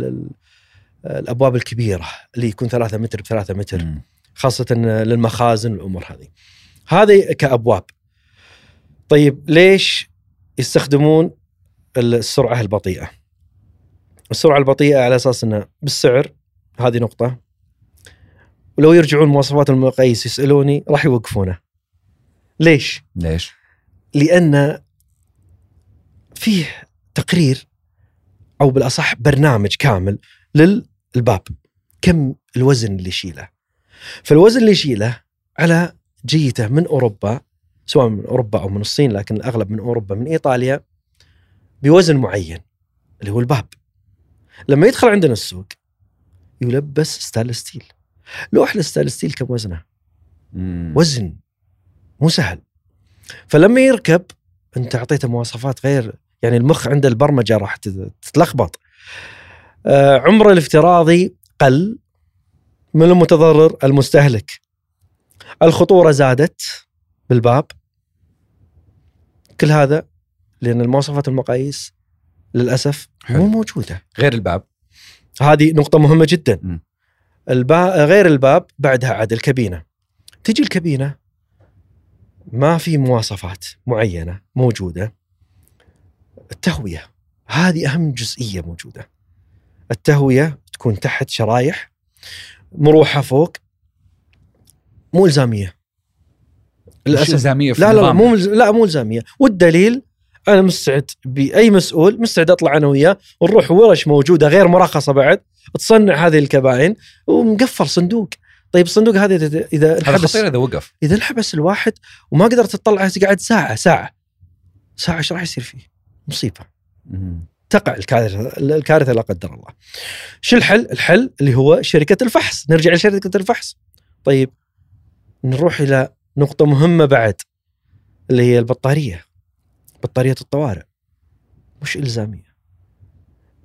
للأبواب الكبيرة اللي يكون 3 متر ب3 متر، خاصة للمخازن والأمور هذه كأبواب. طيب ليش يستخدمون السرعة البطيئة؟ السرعة البطيئة على أساس أنه بالسعر، هذه نقطة. ولو يرجعون مواصفات المقاييس يسألوني راح يوقفونه. ليش؟ لأن فيه تقرير أو بالأصح برنامج كامل للباب، كم الوزن اللي يشيله. فالوزن اللي يشيله على جيته من أوروبا، سواء من أوروبا أو من الصين، لكن الأغلب من أوروبا من إيطاليا، بوزن معين اللي هو الباب. لما يدخل عندنا السوق يلبس ستانلس ستيل. لوح الستانلس ستيل كم وزنه؟ وزن مو سهل. فلما يركب أنت أعطيته مواصفات غير، يعني المخ عند البرمجة راح تتلخبط. عمره الافتراضي قل من المتضرر المستهلك. الخطورة زادت بالباب. كل هذا لأن المواصفات المقاييس للأسف مو موجودة. غير الباب، هذه نقطة مهمة جدا. غير الباب بعدها عاد الكابينة. تجي الكابينة ما في مواصفات معينة موجودة. التهوية هذه أهم جزئية موجودة. التهوية تكون تحت شرايح، مروحة فوق، مو إلزامية للأسف. إلزامية في لا مو إلزامية. والدليل أنا مستعد بأي مسؤول مستعد أطلع أنا وياه ونروح ورش موجودة غير مرخصة بعد تصنع هذه الكبائن ومقفل صندوق. طيب الصندوق هذا إذا انحبس، إذا انحبس الواحد وما قدرت تطلعه، قاعد ساعة إيش راح يصير فيه؟ مصيبة. تقع الكارثة لا قدر الله. شو الحل؟ الحل اللي هو شركة الفحص. نرجع لشركة الفحص. طيب نروح إلى نقطة مهمة بعد، اللي هي البطارية. بطارية الطوارئ مش إلزامية.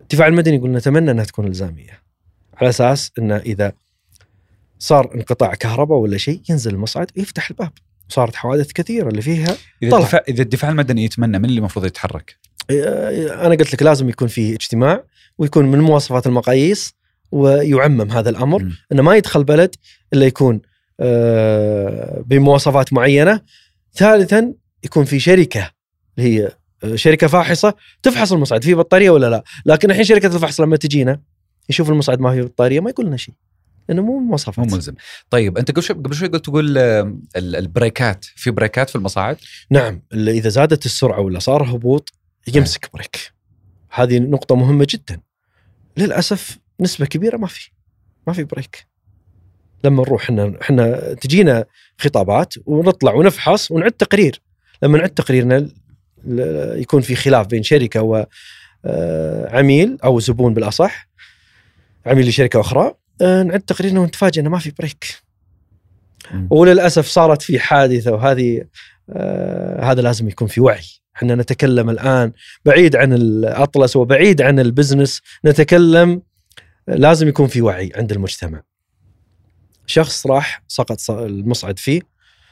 الدفاع المدني يقول نتمنى أنها تكون إلزامية، على أساس أنه إذا صار انقطاع كهرباء ولا شيء ينزل المصعد ويفتح الباب. صارت حوادث كثيرة اللي فيها إذا الدفاع المدني يتمنى، من اللي المفروض يتحرك؟ أنا قلت لك لازم يكون في اجتماع ويكون من مواصفات المقاييس ويعمم هذا الأمر، أنه ما يدخل بلد إلا يكون بمواصفات معينة. ثالثا يكون في شركة اللي هي شركة فاحصة تفحص المصعد فيه بطارية ولا لا. لكن الحين شركة الفحص لما تجينا يشوف المصعد ما فيه بطارية ما يقول لنا شيء، لأنه مو مواصفات، مو ملزم. طيب أنت قبل شوي قلت تقول البريكات، في بريكات في المصاعد؟ نعم، اللي إذا زادت السرعة ولا صار هبوط يمسك بريك. هذه نقطة مهمة جدا. للأسف نسبة كبيرة ما في بريك. لما نروح احنا تجينا خطابات ونطلع ونفحص ونعد تقرير. لما نعد تقريرنا يكون في خلاف بين شركة وعميل أو زبون بالأصح، عميل لشركة أخرى، نعد تقريرنا ونتفاجئ أنه ما في بريك. وللأسف صارت في حادثة، وهذه هذا لازم يكون في وعي. احنا نتكلم الآن بعيد عن الأطلس وبعيد عن البزنس، نتكلم لازم يكون في وعي عند المجتمع. شخص راح سقط المصعد فيه،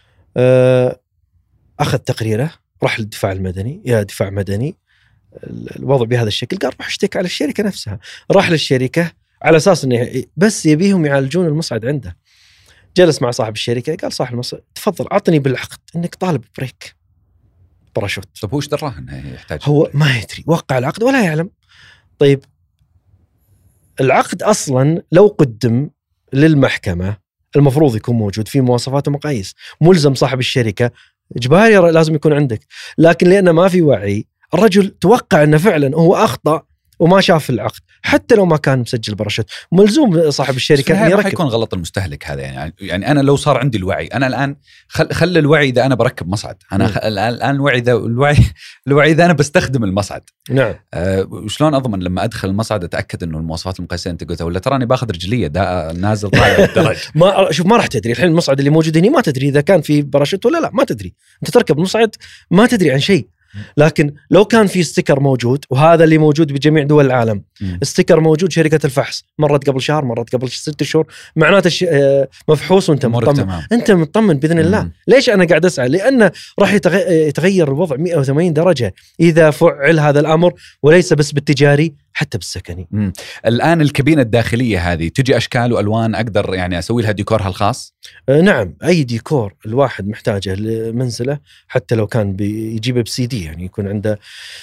أخذ تقريره، راح للدفاع المدني، يا دفاع مدني الوضع بهذا الشكل، قال روح اشتكي على الشركة نفسها. راح للشركة على أساس أنه بس يبيهم يعالجون المصعد عنده. جلس مع صاحب الشركة، قال صاحب المصعد تفضل عطني بالعقد أنك طالب بريك باراشوت. طب هو ايش دراه انه يحتاج؟ هو ما يدري، وقع العقد ولا يعلم. طيب العقد أصلا لو قدم للمحكمة المفروض يكون موجود في مواصفات ومقاييس، ملزم صاحب الشركة إجباري لازم يكون عندك. لكن لأنه ما في وعي، الرجل توقع أنه فعلا هو أخطأ وما شاف العقد، حتى لو ما كان مسجل باراشوت. ملزوم صاحب الشركة أن يركب. يكون غلط المستهلك هذا. يعني أنا لو صار عندي الوعي، أنا الآن خل الوعي إذا أنا بركب مصعد، أنا الآن الوعي إذا أنا بستخدم المصعد. نعم. وشلون أضمن لما أدخل المصعد أتأكد إنه المواصفات المقايسة أنت قلتها، ولا تراني باخذ رجلية ده نازل طالع الدرج؟ ما راح تدري. الحين المصعد اللي موجود هنا ما تدري إذا كان في باراشوت ولا لا، ما تدري. أنت تركب المصعد ما تدري عن شيء. لكن لو كان في ستيكر موجود، وهذا اللي موجود بجميع دول العالم، ستيكر موجود شركة الفحص، مرت قبل شهر، مرت قبل 6 شهور، معناته مفحوص وانت مطمن. انت مطمن بإذن الله. ليش أنا قاعد أسعى؟ لأنه راح يتغير الوضع 180 درجة إذا فعل هذا الأمر، وليس بس بالتجاري حتى بالسكني. الآن الكابينة الداخلية هذه تجي أشكال وألوان، أقدر يعني أسوي لها ديكورها الخاص؟ نعم، أي ديكور الواحد محتاجه لمنزله، حتى لو كان بيجيبه بسي دي، يعني يكون عنده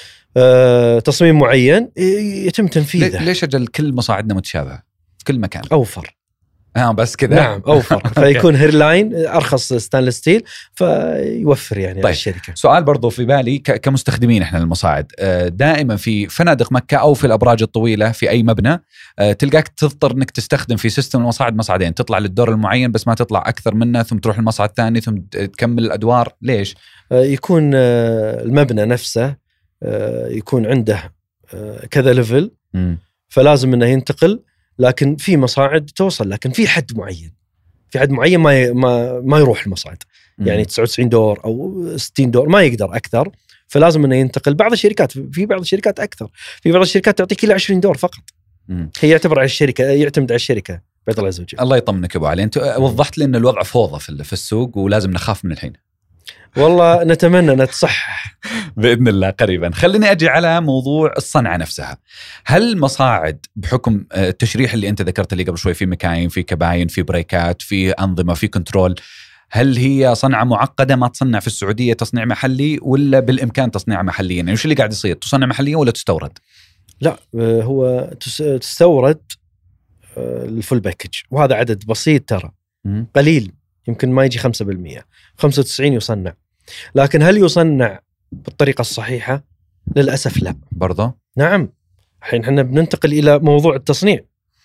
تصميم معين يتم تنفيذه. ليش أجل كل مصاعدنا متشابهة في كل مكان؟ أوفر. بس كذا. نعم أوفر. فيكون هيرلاين أرخص ستانلس ستيل، فيوفر يعني. طيب. الشركة. سؤال برضو في بالي كمستخدمين إحنا للمصاعد، دائما في فنادق مكة أو في الأبراج الطويلة في أي مبنى تلقاك تضطر إنك تستخدم في سيستم المصاعد مصعدين، تطلع للدور المعين بس ما تطلع أكثر منه، ثم تروح المصعد الثاني ثم تكمل الأدوار. ليش؟ يكون المبنى نفسه يكون عنده كذا ليفل، فلازم إنه ينتقل. لكن في مصاعد توصل، لكن في حد معين ما يروح المصعد. يعني 99 دور أو 60 دور ما يقدر أكثر، فلازم إنه ينتقل. بعض الشركات، في بعض الشركات أكثر، في بعض الشركات تعطيك إلى 20 دور فقط. هي يعتمد على الشركة. بعد الله زوجي. الله يطمنك أبو علي، أنت وضحت لي إن الوضع فوضى في السوق ولازم نخاف من الحين. والله نتمنى أن تصح بإذن الله قريبا. خليني أجي على موضوع الصنعة نفسها. هل مصاعد بحكم التشريح اللي أنت ذكرت لي قبل شوي، في مكاين، في كباين، في بريكات، في أنظمة، في كنترول، هل هي صنعة معقدة ما تصنع في السعودية تصنيع محلي، ولا بالإمكان تصنيع محليا؟ يعني وش اللي قاعد يصير؟ تصنع محليا ولا تستورد؟ لا، هو تستورد الفول باكج، وهذا عدد بسيط ترى، قليل، يمكن ما يجي 5%. 95 يصنع. لكن هل يصنع بالطريقة الصحيحة؟ للأسف لا. برضه؟ نعم. الحين احنا بننتقل إلى موضوع التصنيع.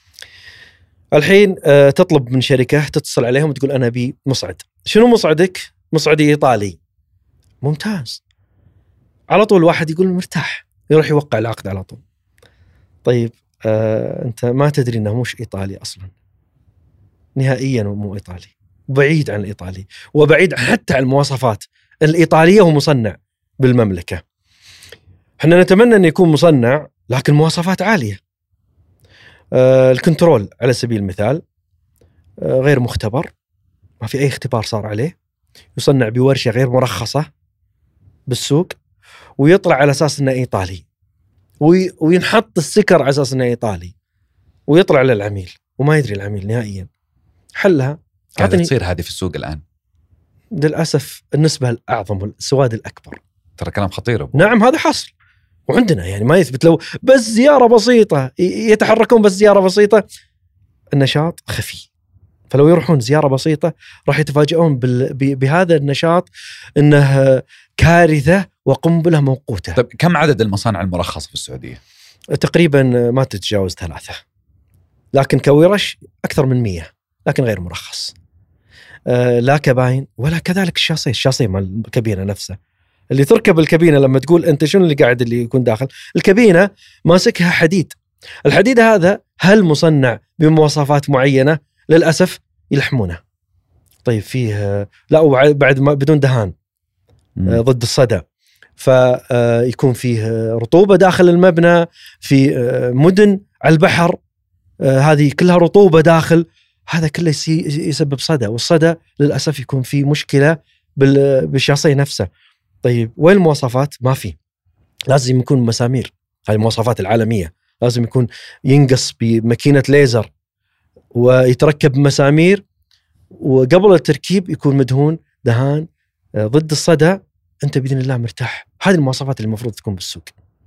الحين تطلب من شركة، تتصل عليهم وتقول أنا بي مصعد. شنو مصعدك؟ مصعدي إيطالي. ممتاز. على طول واحد يقول مرتاح، يروح يوقع العقد على طول. طيب أنت ما تدري أنه مش إيطالي أصلا، نهائيا مو إيطالي، بعيد عن الإيطالي، وبعيد حتى عن المواصفات الإيطالية، ومصنع بالمملكة. احنا نتمنى أن يكون مصنع لكن مواصفات عالية. الكنترول على سبيل المثال غير مختبر، ما في أي اختبار صار عليه، يصنع بورشة غير مرخصة بالسوق، ويطلع على أساس أنه إيطالي، وينحط السكر على أساس أنه إيطالي، ويطلع للعميل وما يدري العميل نهائيا. حلها قاعدة تصير هذه في السوق الآن للأسف، النسبة الأعظم والسواد الأكبر. ترى كلام خطير. نعم هذا حاصل وعندنا، يعني ما يثبت. لو بس زيارة بسيطة يتحركون، بس زيارة بسيطة، النشاط خفي. فلو يروحون زيارة بسيطة راح يتفاجئون بهذا النشاط أنه كارثة وقنبلة موقوتة. طيب كم عدد المصانع المرخصة في السعودية؟ تقريبا ما تتجاوز 3، لكن كورش أكثر من 100، لكن غير مرخص. لا كباين ولا كذلك الشاصي مع الكابينة نفسه، اللي تركب الكابينة لما تقول أنت شنو اللي قاعد اللي يكون داخل الكابينة، ماسكها حديد. الحديد هذا هل مصنع بمواصفات معينة؟ للأسف يلحمونه. طيب فيه لا، وبعد ما بدون دهان ضد الصدى، فيكون فيه رطوبة داخل المبنى. في مدن على البحر هذه كلها رطوبة داخل، هذا كله يسبب صدى، والصدى للأسف يكون فيه مشكلة بالشاصي نفسه. طيب وين المواصفات؟ ما في. لازم يكون مسامير، هذه المواصفات العالمية، لازم يكون ينقص بماكينة ليزر ويتركب مسامير، وقبل التركيب يكون مدهون دهان ضد الصدى. أنت بإذن الله مرتاح. هذه المواصفات اللي المفروض تكون بالسوق.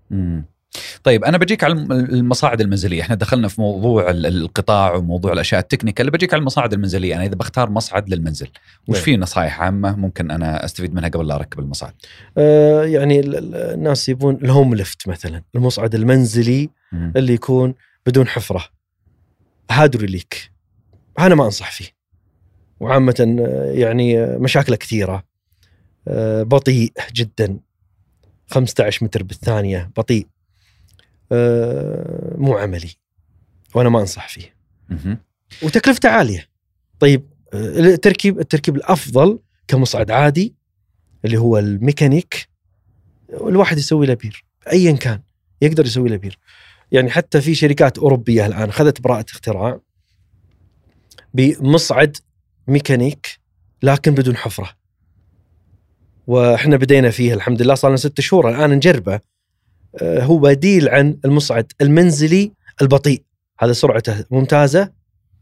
طيب أنا بجيك على المصاعد المنزلية. إحنا دخلنا في موضوع القطاع وموضوع الأشياء التكنيكال. اللي بجيك على المصاعد المنزلية، أنا إذا بختار مصعد للمنزل وش في نصائح عامة ممكن أنا أستفيد منها قبل لا أركب المصعد؟ يعني الناس يبون الهوم ليفت مثلا، المصعد المنزلي اللي يكون بدون حفرة، هادروليك، أنا ما أنصح فيه. وعامة يعني مشاكله كثيرة، بطيء جدا، 15 متر بالثانية، بطيء، مو عملي، وأنا ما أنصح فيه. وتكلفته عالية. طيب التركيب الأفضل كمصعد عادي اللي هو الميكانيك، الواحد يسوي له بير أيا كان، يقدر يسوي له بير. يعني حتى في شركات أوروبية الآن خذت براءة اختراع بمصعد ميكانيك لكن بدون حفرة، وإحنا بدينا فيه الحمد لله، صار لنا 6 شهور الآن نجربه. هو بديل عن المصعد المنزلي البطيء، هذا سرعته ممتازة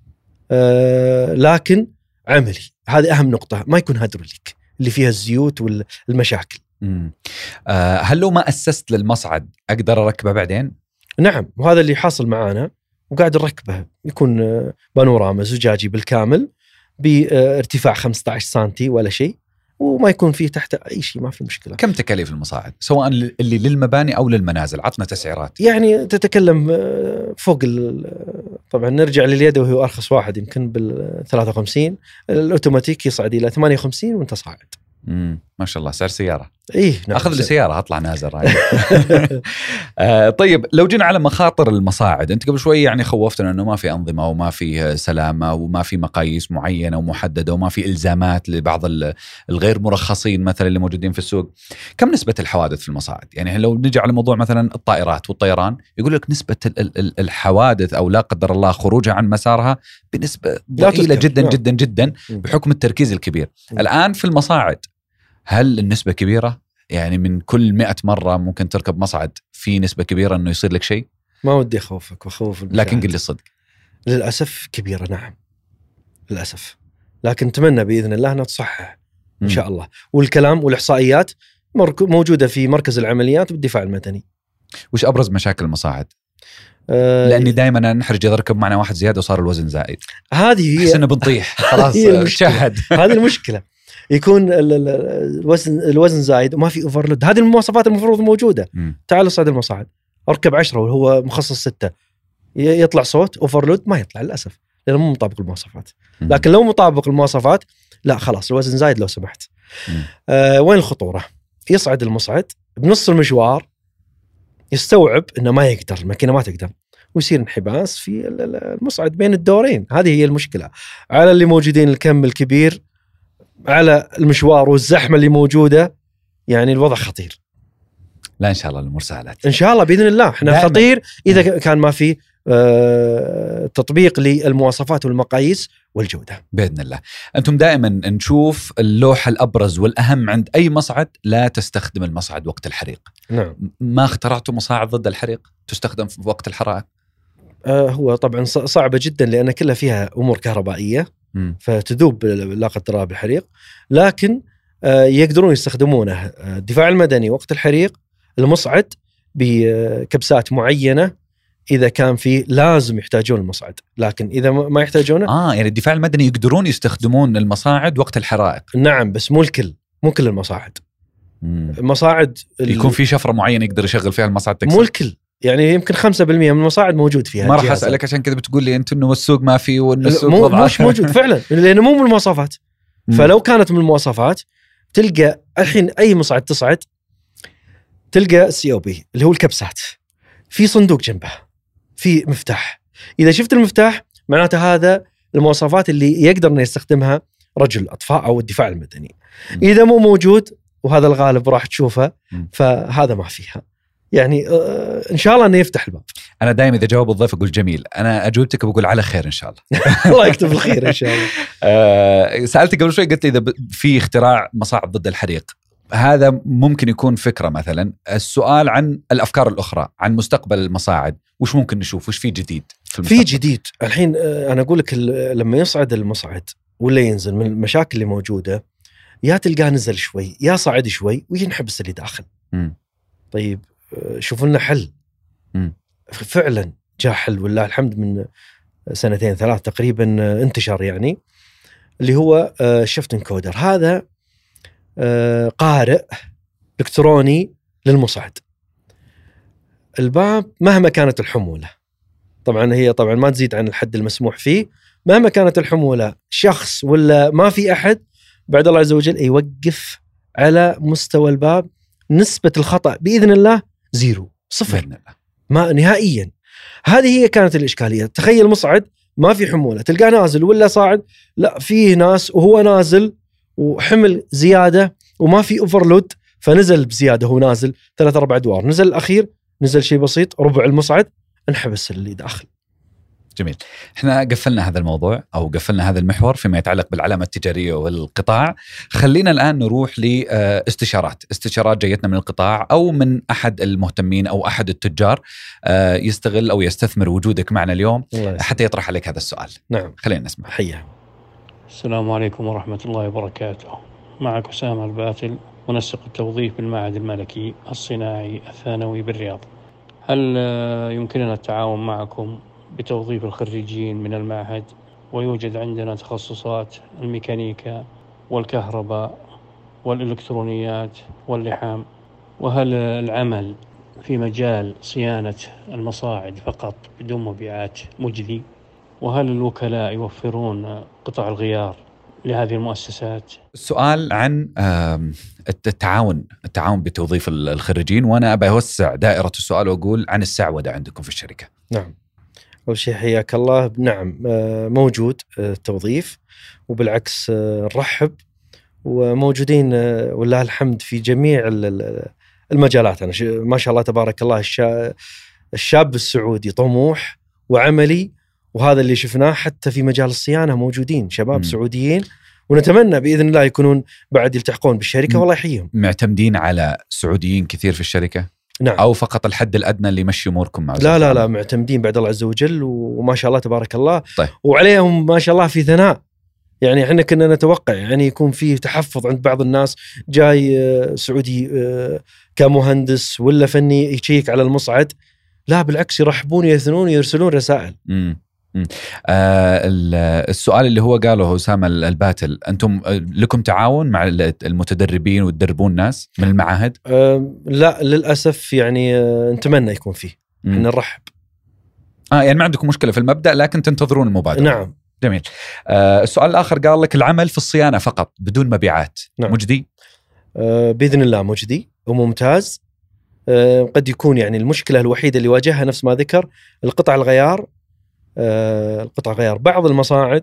لكن عملي. هذه أهم نقطة، ما يكون هيدروليك اللي فيها الزيوت والمشاكل. هل لو ما أسست للمصعد أقدر أركبه بعدين؟ نعم، وهذا اللي حاصل معانا وقاعد نركبه. يكون بانوراما زجاجي بالكامل بارتفاع 15 سنتي ولا شيء، وما يكون فيه تحت أي شيء، ما في مشكلة. كم تكاليف المصاعد سواء اللي للمباني أو للمنازل؟ عطنا تسعيرات. يعني تتكلم فوق طبعا نرجع لليدوي، هو أرخص واحد يمكن بال53، الأوتوماتيك يصعد إلى 58 وانت صاعد. ما شاء الله، سعر سيارة. إيه نعم، أخذ لي سيارة أطلع نازل. طيب لو جينا على مخاطر المصاعد، أنت قبل شوي يعني خوفتنا أنه ما في أنظمة وما في سلامة وما في مقاييس معينة ومحددة وما في إلزامات لبعض الغير مرخصين مثلا اللي موجودين في السوق. كم نسبة الحوادث في المصاعد؟ يعني لو نجي على موضوع مثلا الطائرات والطيران، يقول لك نسبة الحوادث أو لا قدر الله خروجها عن مسارها بنسبة ضئيلة جدا جدا جدا بحكم التركيز الكبير. الآن في المصاعد هل النسبة كبيرة؟ يعني من كل 100 مرة ممكن تركب مصعد في نسبة كبيرة أنه يصير لك شيء؟ ما ودي أخوفك وأخوف المشاهد، لكن قل لي الصدق. للأسف كبيرة، نعم للأسف، لكن نتمنى بإذن الله أنها تصحح إن شاء الله. والكلام والإحصائيات موجودة في مركز العمليات والدفاع المدني. وش أبرز مشاكل المصاعد؟ لأني دائما نحرج إذا ركب معنا واحد زيادة وصار الوزن زائد. هذه هي، حسنا بنطيح خلاص شهد. هذه المشكلة، يكون الوزن زايد وما في اوفرلود. هذه المواصفات المفروض موجودة. تعال صعد المصعد، اركب 10 وهو مخصص 6، يطلع صوت اوفرلود؟ ما يطلع للأسف، لأنه مو مطابق المواصفات. لكن لو مطابق المواصفات لا خلاص الوزن زايد لو سمحت. وين الخطورة؟ يصعد المصعد بنص المشوار يستوعب انه ما يقدر، الماكينة ما تقدر، ويصير انحباس في المصعد بين الدورين. هذه هي المشكلة على اللي موجودين، الكم الكبير على المشوار والزحمة اللي موجودة، يعني الوضع خطير. لا إن شاء الله الأمور سهلت إن شاء الله بإذن الله. إحنا خطير إذا كان ما في تطبيق للمواصفات والمقاييس والجودة بإذن الله. أنتم دائما نشوف اللوحة الأبرز والأهم عند أي مصعد، لا تستخدم المصعد وقت الحريق. نعم. ما اخترعتوا مصاعد ضد الحريق تستخدم في وقت الحرائق؟ هو طبعا صعبة جدا لأن كلها فيها أمور كهربائية فتذوب لا قدر الله بالحريق، لكن يقدرون يستخدمونه الدفاع المدني وقت الحريق، المصعد بكبسات معينة إذا كان في لازم يحتاجون المصعد، لكن إذا ما يحتاجونه يعني الدفاع المدني يقدرون يستخدمون المصاعد وقت الحرائق. نعم، بس مو كل المصاعد. المصاعد يكون في شفرة معينة يقدر يشغل فيها المصعد تكسر. مو الكل، يعني يمكن 5% من المصاعد موجود فيها. ما راح أسألك عشان كذا بتقول لي أنت إنه السوق ما في وإنه السوق مش موجود فعلا لأنه مو من المواصفات. فلو كانت من المواصفات تلقى الحين أي مصعد تصعد تلقى COB اللي هو الكبسات، في صندوق جنبه، في مفتاح. إذا شفت المفتاح معناته هذا المواصفات اللي يقدر أن يستخدمها رجل الأطفاء أو الدفاع المدني. إذا مو موجود، وهذا الغالب راح تشوفه، فهذا ما فيها. يعني إن شاء الله أنه يفتح الباب. أنا دائما إذا جاوب الضيف أقول جميل، أنا أجوبتك بقول على خير إن شاء الله. الله يكتب الخير إن شاء الله. سألتك قبل شوي قلت لي إذا في اختراع مصاعد ضد الحريق، هذا ممكن يكون فكرة مثلا. السؤال عن الأفكار الأخرى عن مستقبل المصاعد، وش ممكن نشوف، وش في جديد في المستقبل؟ في جديد الحين. أنا أقول لك لما يصعد المصعد ولا ينزل، من المشاكل اللي موجودة يا تلقاه نزل شوي يا صعد شوي وينحبس اللي داخل. طيب شوفوا لنا حل. فعلا جاء حل والله الحمد من 2-3 تقريبا انتشر، يعني اللي هو شيفت انكودر. هذا قارئ إلكتروني للمصعد. الباب مهما كانت الحمولة، طبعا هي طبعا ما تزيد عن الحد المسموح فيه، مهما كانت الحمولة شخص ولا ما في أحد، بعد الله عز وجل يوقف على مستوى الباب. نسبة الخطأ بإذن الله 0 ما نهائيا. هذه هي كانت الإشكالية. تخيل مصعد ما في حمولة، تلقاه نازل ولا صاعد، لا فيه ناس وهو نازل وحمل زيادة وما في اوفرلود، فنزل بزيادة. هو نازل 3-4 أدوار، نزل الأخير نزل شيء بسيط ربع المصعد، انحبس اللي داخل. جميل. احنا قفلنا هذا الموضوع أو قفلنا هذا المحور فيما يتعلق بالعلامة التجارية والقطاع. خلينا الآن نروح لاستشارات جايتنا من القطاع أو من أحد المهتمين أو أحد التجار يستغل أو يستثمر وجودك معنا اليوم حتى يطرح عليك هذا السؤال. نعم، خلينا نسمع. حيا. السلام عليكم ورحمة الله وبركاته. معك أسامة الباتل، منسق التوظيف بالمعهد الملكي الصناعي الثانوي بالرياض. هل يمكننا التعاون معكم بتوظيف الخريجين من المعهد؟ ويوجد عندنا تخصصات الميكانيكا والكهرباء والإلكترونيات واللحام. وهل العمل في مجال صيانة المصاعد فقط بدون مبيعات مجدي؟ وهل الوكلاء يوفرون قطع الغيار لهذه المؤسسات؟ السؤال عن التعاون بتوظيف الخريجين، وأنا أبي أوسع دائرة السؤال وأقول عن السعودة عندكم في الشركة. نعم، أول شيء حياك الله. نعم موجود التوظيف، وبالعكس نرحب، وموجودين والله الحمد في جميع المجالات. أنا ما شاء الله تبارك الله الشاب السعودي طموح وعملي، وهذا اللي شفناه حتى في مجال الصيانة موجودين شباب سعوديين، ونتمنى بإذن الله يكونون بعد يلتحقون بالشركة. والله يحييهم. معتمدين على سعوديين كثير في الشركة؟ نعم. أو فقط الحد الأدنى اللي يمشي أموركم مع لا معتمدين بعد الله عز وجل، وما شاء الله تبارك الله. طيب. وعليهم ما شاء الله في ثناء. يعني احنا كنا نتوقع يعني يكون فيه تحفظ عند بعض الناس، جاي سعودي كمهندس ولا فني يشيك على المصعد، لا بالعكس يرحبون يثنون ويرسلون رسائل. السؤال اللي هو قاله أسامة الباتل، أنتم لكم تعاون مع المتدربين وتدربون ناس من المعاهد؟ لا للأسف، يعني نتمنى يكون فيه، احنا نرحب. يعني ما عندكم مشكلة في المبدأ لكن تنتظرون المبادرة. نعم. جميل. السؤال الآخر قال لك العمل في الصيانة فقط بدون مبيعات. نعم. مجدي؟ بإذن الله مجدي وممتاز. قد يكون يعني المشكلة الوحيدة اللي واجهها نفس ما ذكر القطع الغيار. بعض المصاعد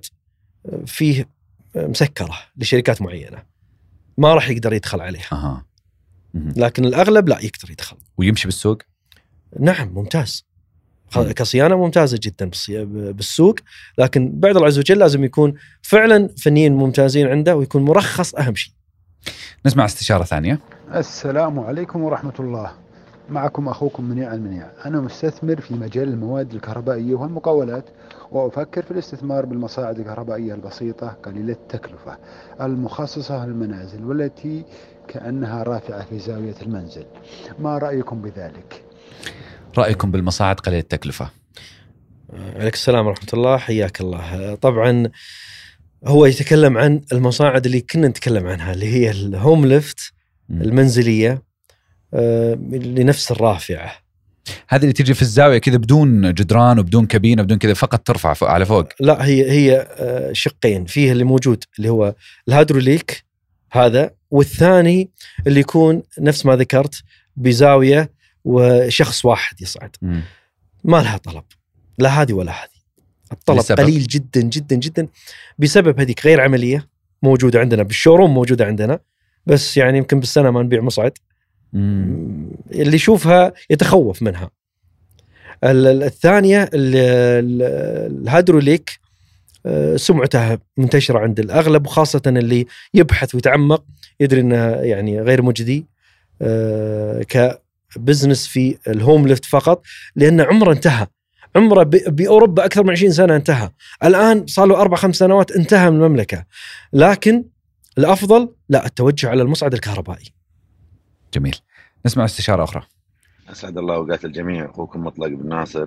فيه مسكرة لشركات معينة ما راح يقدر يدخل عليها. لكن الأغلب لا يقدر يدخل. ويمشي بالسوق؟ نعم ممتاز، كصيانة ممتازة جدا بالسوق، لكن بعد الله عز وجل لازم يكون فعلا فنيين ممتازين عنده ويكون مرخص أهم شيء. نسمع استشارة ثانية. السلام عليكم ورحمة الله، معكم أخوكم منيع المنيع. أنا مستثمر في مجال المواد الكهربائية والمقاولات، وأفكر في الاستثمار بالمصاعد الكهربائية البسيطة قليلة التكلفة المخصصة للمنازل والتي كأنها رافعة في زاوية المنزل. ما رأيكم بذلك؟ رأيكم بالمصاعد قليلة التكلفة؟ عليك السلام ورحمة الله، حياك الله. طبعا هو يتكلم عن المصاعد اللي كنا نتكلم عنها، اللي هي الهوم ليفت المنزلية لنفس الرافعة، هذه اللي تيجي في الزاوية كذا بدون جدران وبدون كابينة بدون كذا، فقط ترفع على فوق. لا، هي شقين، فيه اللي موجود اللي هو الهيدروليك هذا، والثاني اللي يكون نفس ما ذكرت بزاوية وشخص واحد يصعد. ما لها طلب، لا هذه ولا هذه. الطلب قليل جدا جدا جدا بسبب هذيك غير عملية، موجودة عندنا بالشوروم، موجودة عندنا بس يعني يمكن بالسنة ما نبيع مصعد. اللي يشوفها يتخوف منها. الثانية الهيدروليك سمعتها منتشرة عند الأغلب، وخاصة اللي يبحث ويتعمق يدري أنها يعني غير مجدي كبزنس في الهوم ليفت فقط، لأن عمره انتهى. عمره بأوروبا أكثر من 20 سنة انتهى، الآن صار له 4-5 سنوات انتهى من المملكة. لكن الأفضل لا، التوجه على المصعد الكهربائي. جميل. نسمع استشارة أخرى. أسعد الله أوقات الجميع، أخوكم مطلق بن ناصر،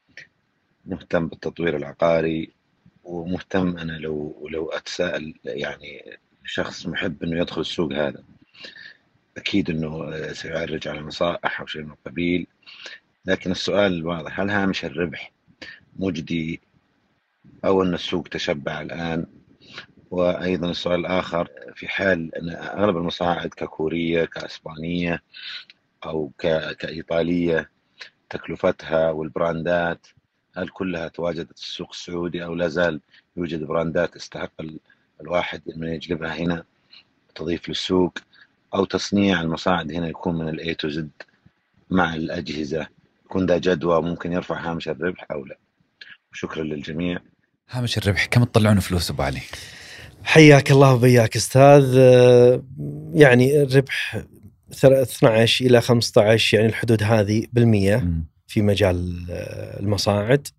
مهتم بالتطوير العقاري، ومهتم أنا لو أتساءل يعني شخص محب أنه يدخل السوق هذا، أكيد أنه سيعرج على نصائح أو شيء من القبيل، لكن السؤال واضح: هل هامش الربح مجدي أو أن السوق تشبع الآن؟ وأيضا السؤال الآخر: في حال أن أغلب المصاعد ككورية كأسبانية أو كإيطالية تكلفتها والبراندات، هل كلها تواجدت في السوق السعودي أو لا زال يوجد براندات استحق الواحد أن يجلبها هنا تضيف للسوق، أو تصنيع المصاعد هنا يكون من الA to Z مع الأجهزة، يكون ده جدوى ممكن يرفع هامش الربح أو لا؟ شكرا للجميع. هامش الربح كم تطلعون فلوس أبو علي؟ حياك الله وبياك أستاذ. يعني الربح 12 إلى 15 يعني الحدود هذه بالمية في مجال المصاعد،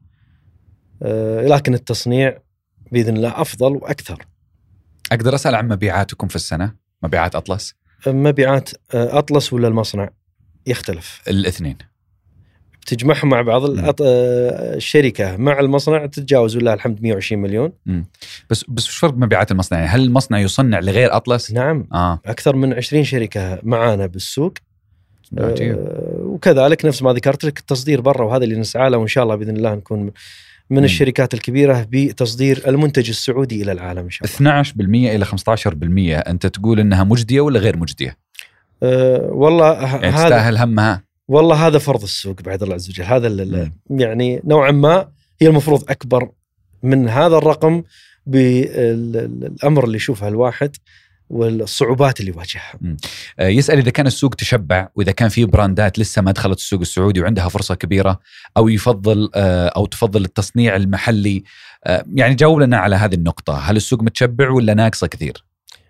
لكن التصنيع بإذن الله أفضل وأكثر. أقدر أسأل عن مبيعاتكم في السنة؟ مبيعات أطلس؟ مبيعات أطلس ولا المصنع يختلف؟ الاثنين تجمعهم مع بعض. الشركة مع المصنع تتجاوز والله الحمد 120 مليون. بس وش فرق مبيعات المصنع؟ هل المصنع يصنع لغير أطلس؟ نعم. أكثر من 20 شركة معانا بالسوق. عجيب. وكذلك نفس ما ذكرت لك التصدير برا، وهذا اللي نسعى له، وإن شاء الله بإذن الله نكون من الشركات الكبيرة بتصدير المنتج السعودي إلى العالم إن شاء الله. 12% إلى 15%، أنت تقول إنها مجدية ولا غير مجدية؟ والله يعني تستاهل همها؟ والله هذا فرض السوق بعد الله عز وجل. هذا يعني نوعا ما هي المفروض أكبر من هذا الرقم بالأمر اللي يشوفها الواحد والصعوبات اللي يواجهها. يسأل إذا كان السوق تشبع، وإذا كان في براندات لسه ما دخلت السوق السعودي وعندها فرصة كبيرة، أو يفضل أو تفضل التصنيع المحلي. يعني جاوب لنا على هذه النقطة، هل السوق متشبع ولا ناقصة كثير؟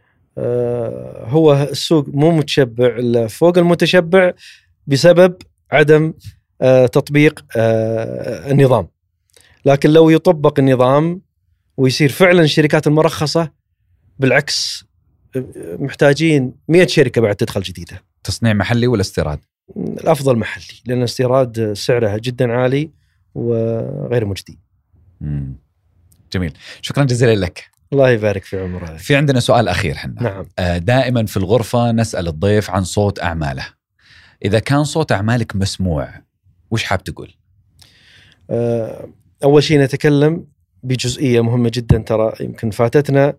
هو السوق مو متشبع، فوق المتشبع بسبب عدم تطبيق النظام. لكن لو يطبق النظام ويصير فعلا الشركات المرخصة، بالعكس محتاجين 100 شركة بعد تدخل جديدة. تصنيع محلي ولا استيراد؟ الأفضل محلي، لأن الاستيراد سعرها جدا عالي وغير مجدي. جميل، شكرا جزيلا لك. الله يبارك في عمره. في عندنا سؤال أخير حنا. نعم. دائما في الغرفة نسأل الضيف عن صوت أعماله. إذا كان صوت أعمالك مسموع وش حاب تقول؟ أول شيء نتكلم بجزئية مهمة جدا ترى يمكن فاتتنا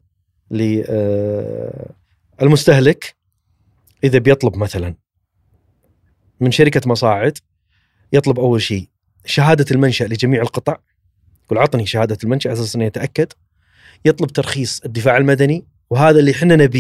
للمستهلك. إذا بيطلب مثلا من شركة مصاعد، يطلب أول شيء شهادة المنشأ لجميع القطع، يقول عطني شهادة المنشأ على أساس أنه يتأكد. يطلب ترخيص الدفاع المدني، وهذا اللي حنا نبيه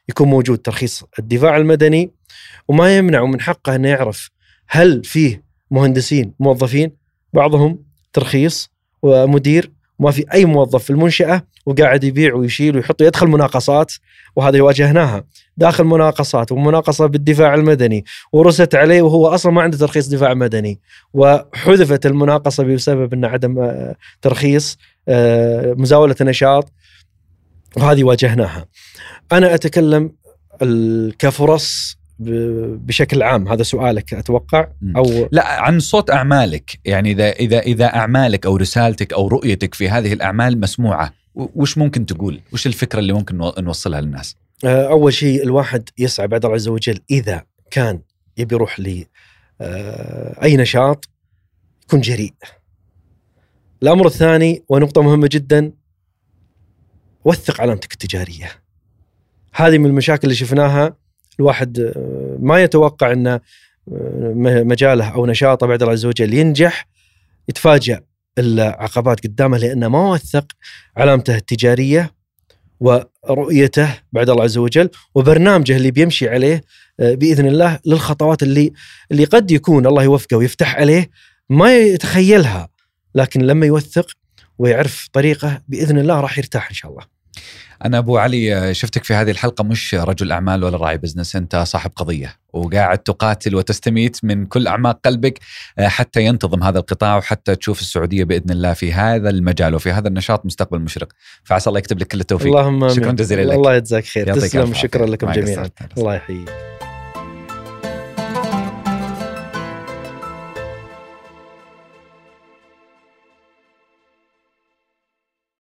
يكون موجود ترخيص الدفاع المدني، وما يمنع من حقه أنه يعرف هل فيه مهندسين موظفين بعضهم ترخيص ومدير، وما في أي موظف في المنشأة وقاعد يبيع ويشيل ويحط ويدخل مناقصات. وهذا واجهناها داخل مناقصات ومناقصة بالدفاع المدني ورست عليه وهو أصلا ما عنده ترخيص دفاع مدني، وحذفت المناقصة بسبب أن عدم ترخيص مزاولة نشاط، وهذه واجهناها. أنا أتكلم كفرص بشكل عام، هذا سؤالك أتوقع، أو لا عن صوت أعمالك، يعني إذا أعمالك أو رسالتك أو رؤيتك في هذه الأعمال مسموعة، وش ممكن تقول؟ وش الفكرة اللي ممكن نوصلها للناس؟ أول شيء الواحد يسعى بعد الله عز وجل إذا كان يبي يروح لي أي نشاط يكون جريء. الأمر الثاني ونقطة مهمة جدا، وثق علامتك التجارية. هذه من المشاكل اللي شفناها، الواحد ما يتوقع أن مجاله أو نشاطه بعد الله عز وجل ينجح، يتفاجأ العقبات قدامه لأنه ما وثق علامته التجارية ورؤيته بعد الله عز وجل وبرنامجه اللي بيمشي عليه بإذن الله للخطوات اللي قد يكون الله يوفقه ويفتح عليه ما يتخيلها، لكن لما يوثق ويعرف طريقه بإذن الله راح يرتاح إن شاء الله. أنا أبو علي شفتك في هذه الحلقة مش رجل أعمال ولا راعي بزنس، أنت صاحب قضية وقاعد تقاتل وتستميت من كل أعماق قلبك حتى ينتظم هذا القطاع وحتى تشوف السعودية بإذن الله في هذا المجال وفي هذا النشاط مستقبل مشرق. فعسى الله يكتب لك كل التوفيق. اللهم شكرا جزيلا لك. الله يجزاك خير. تسلم، شكرا لكم جميعا. الله يحييك.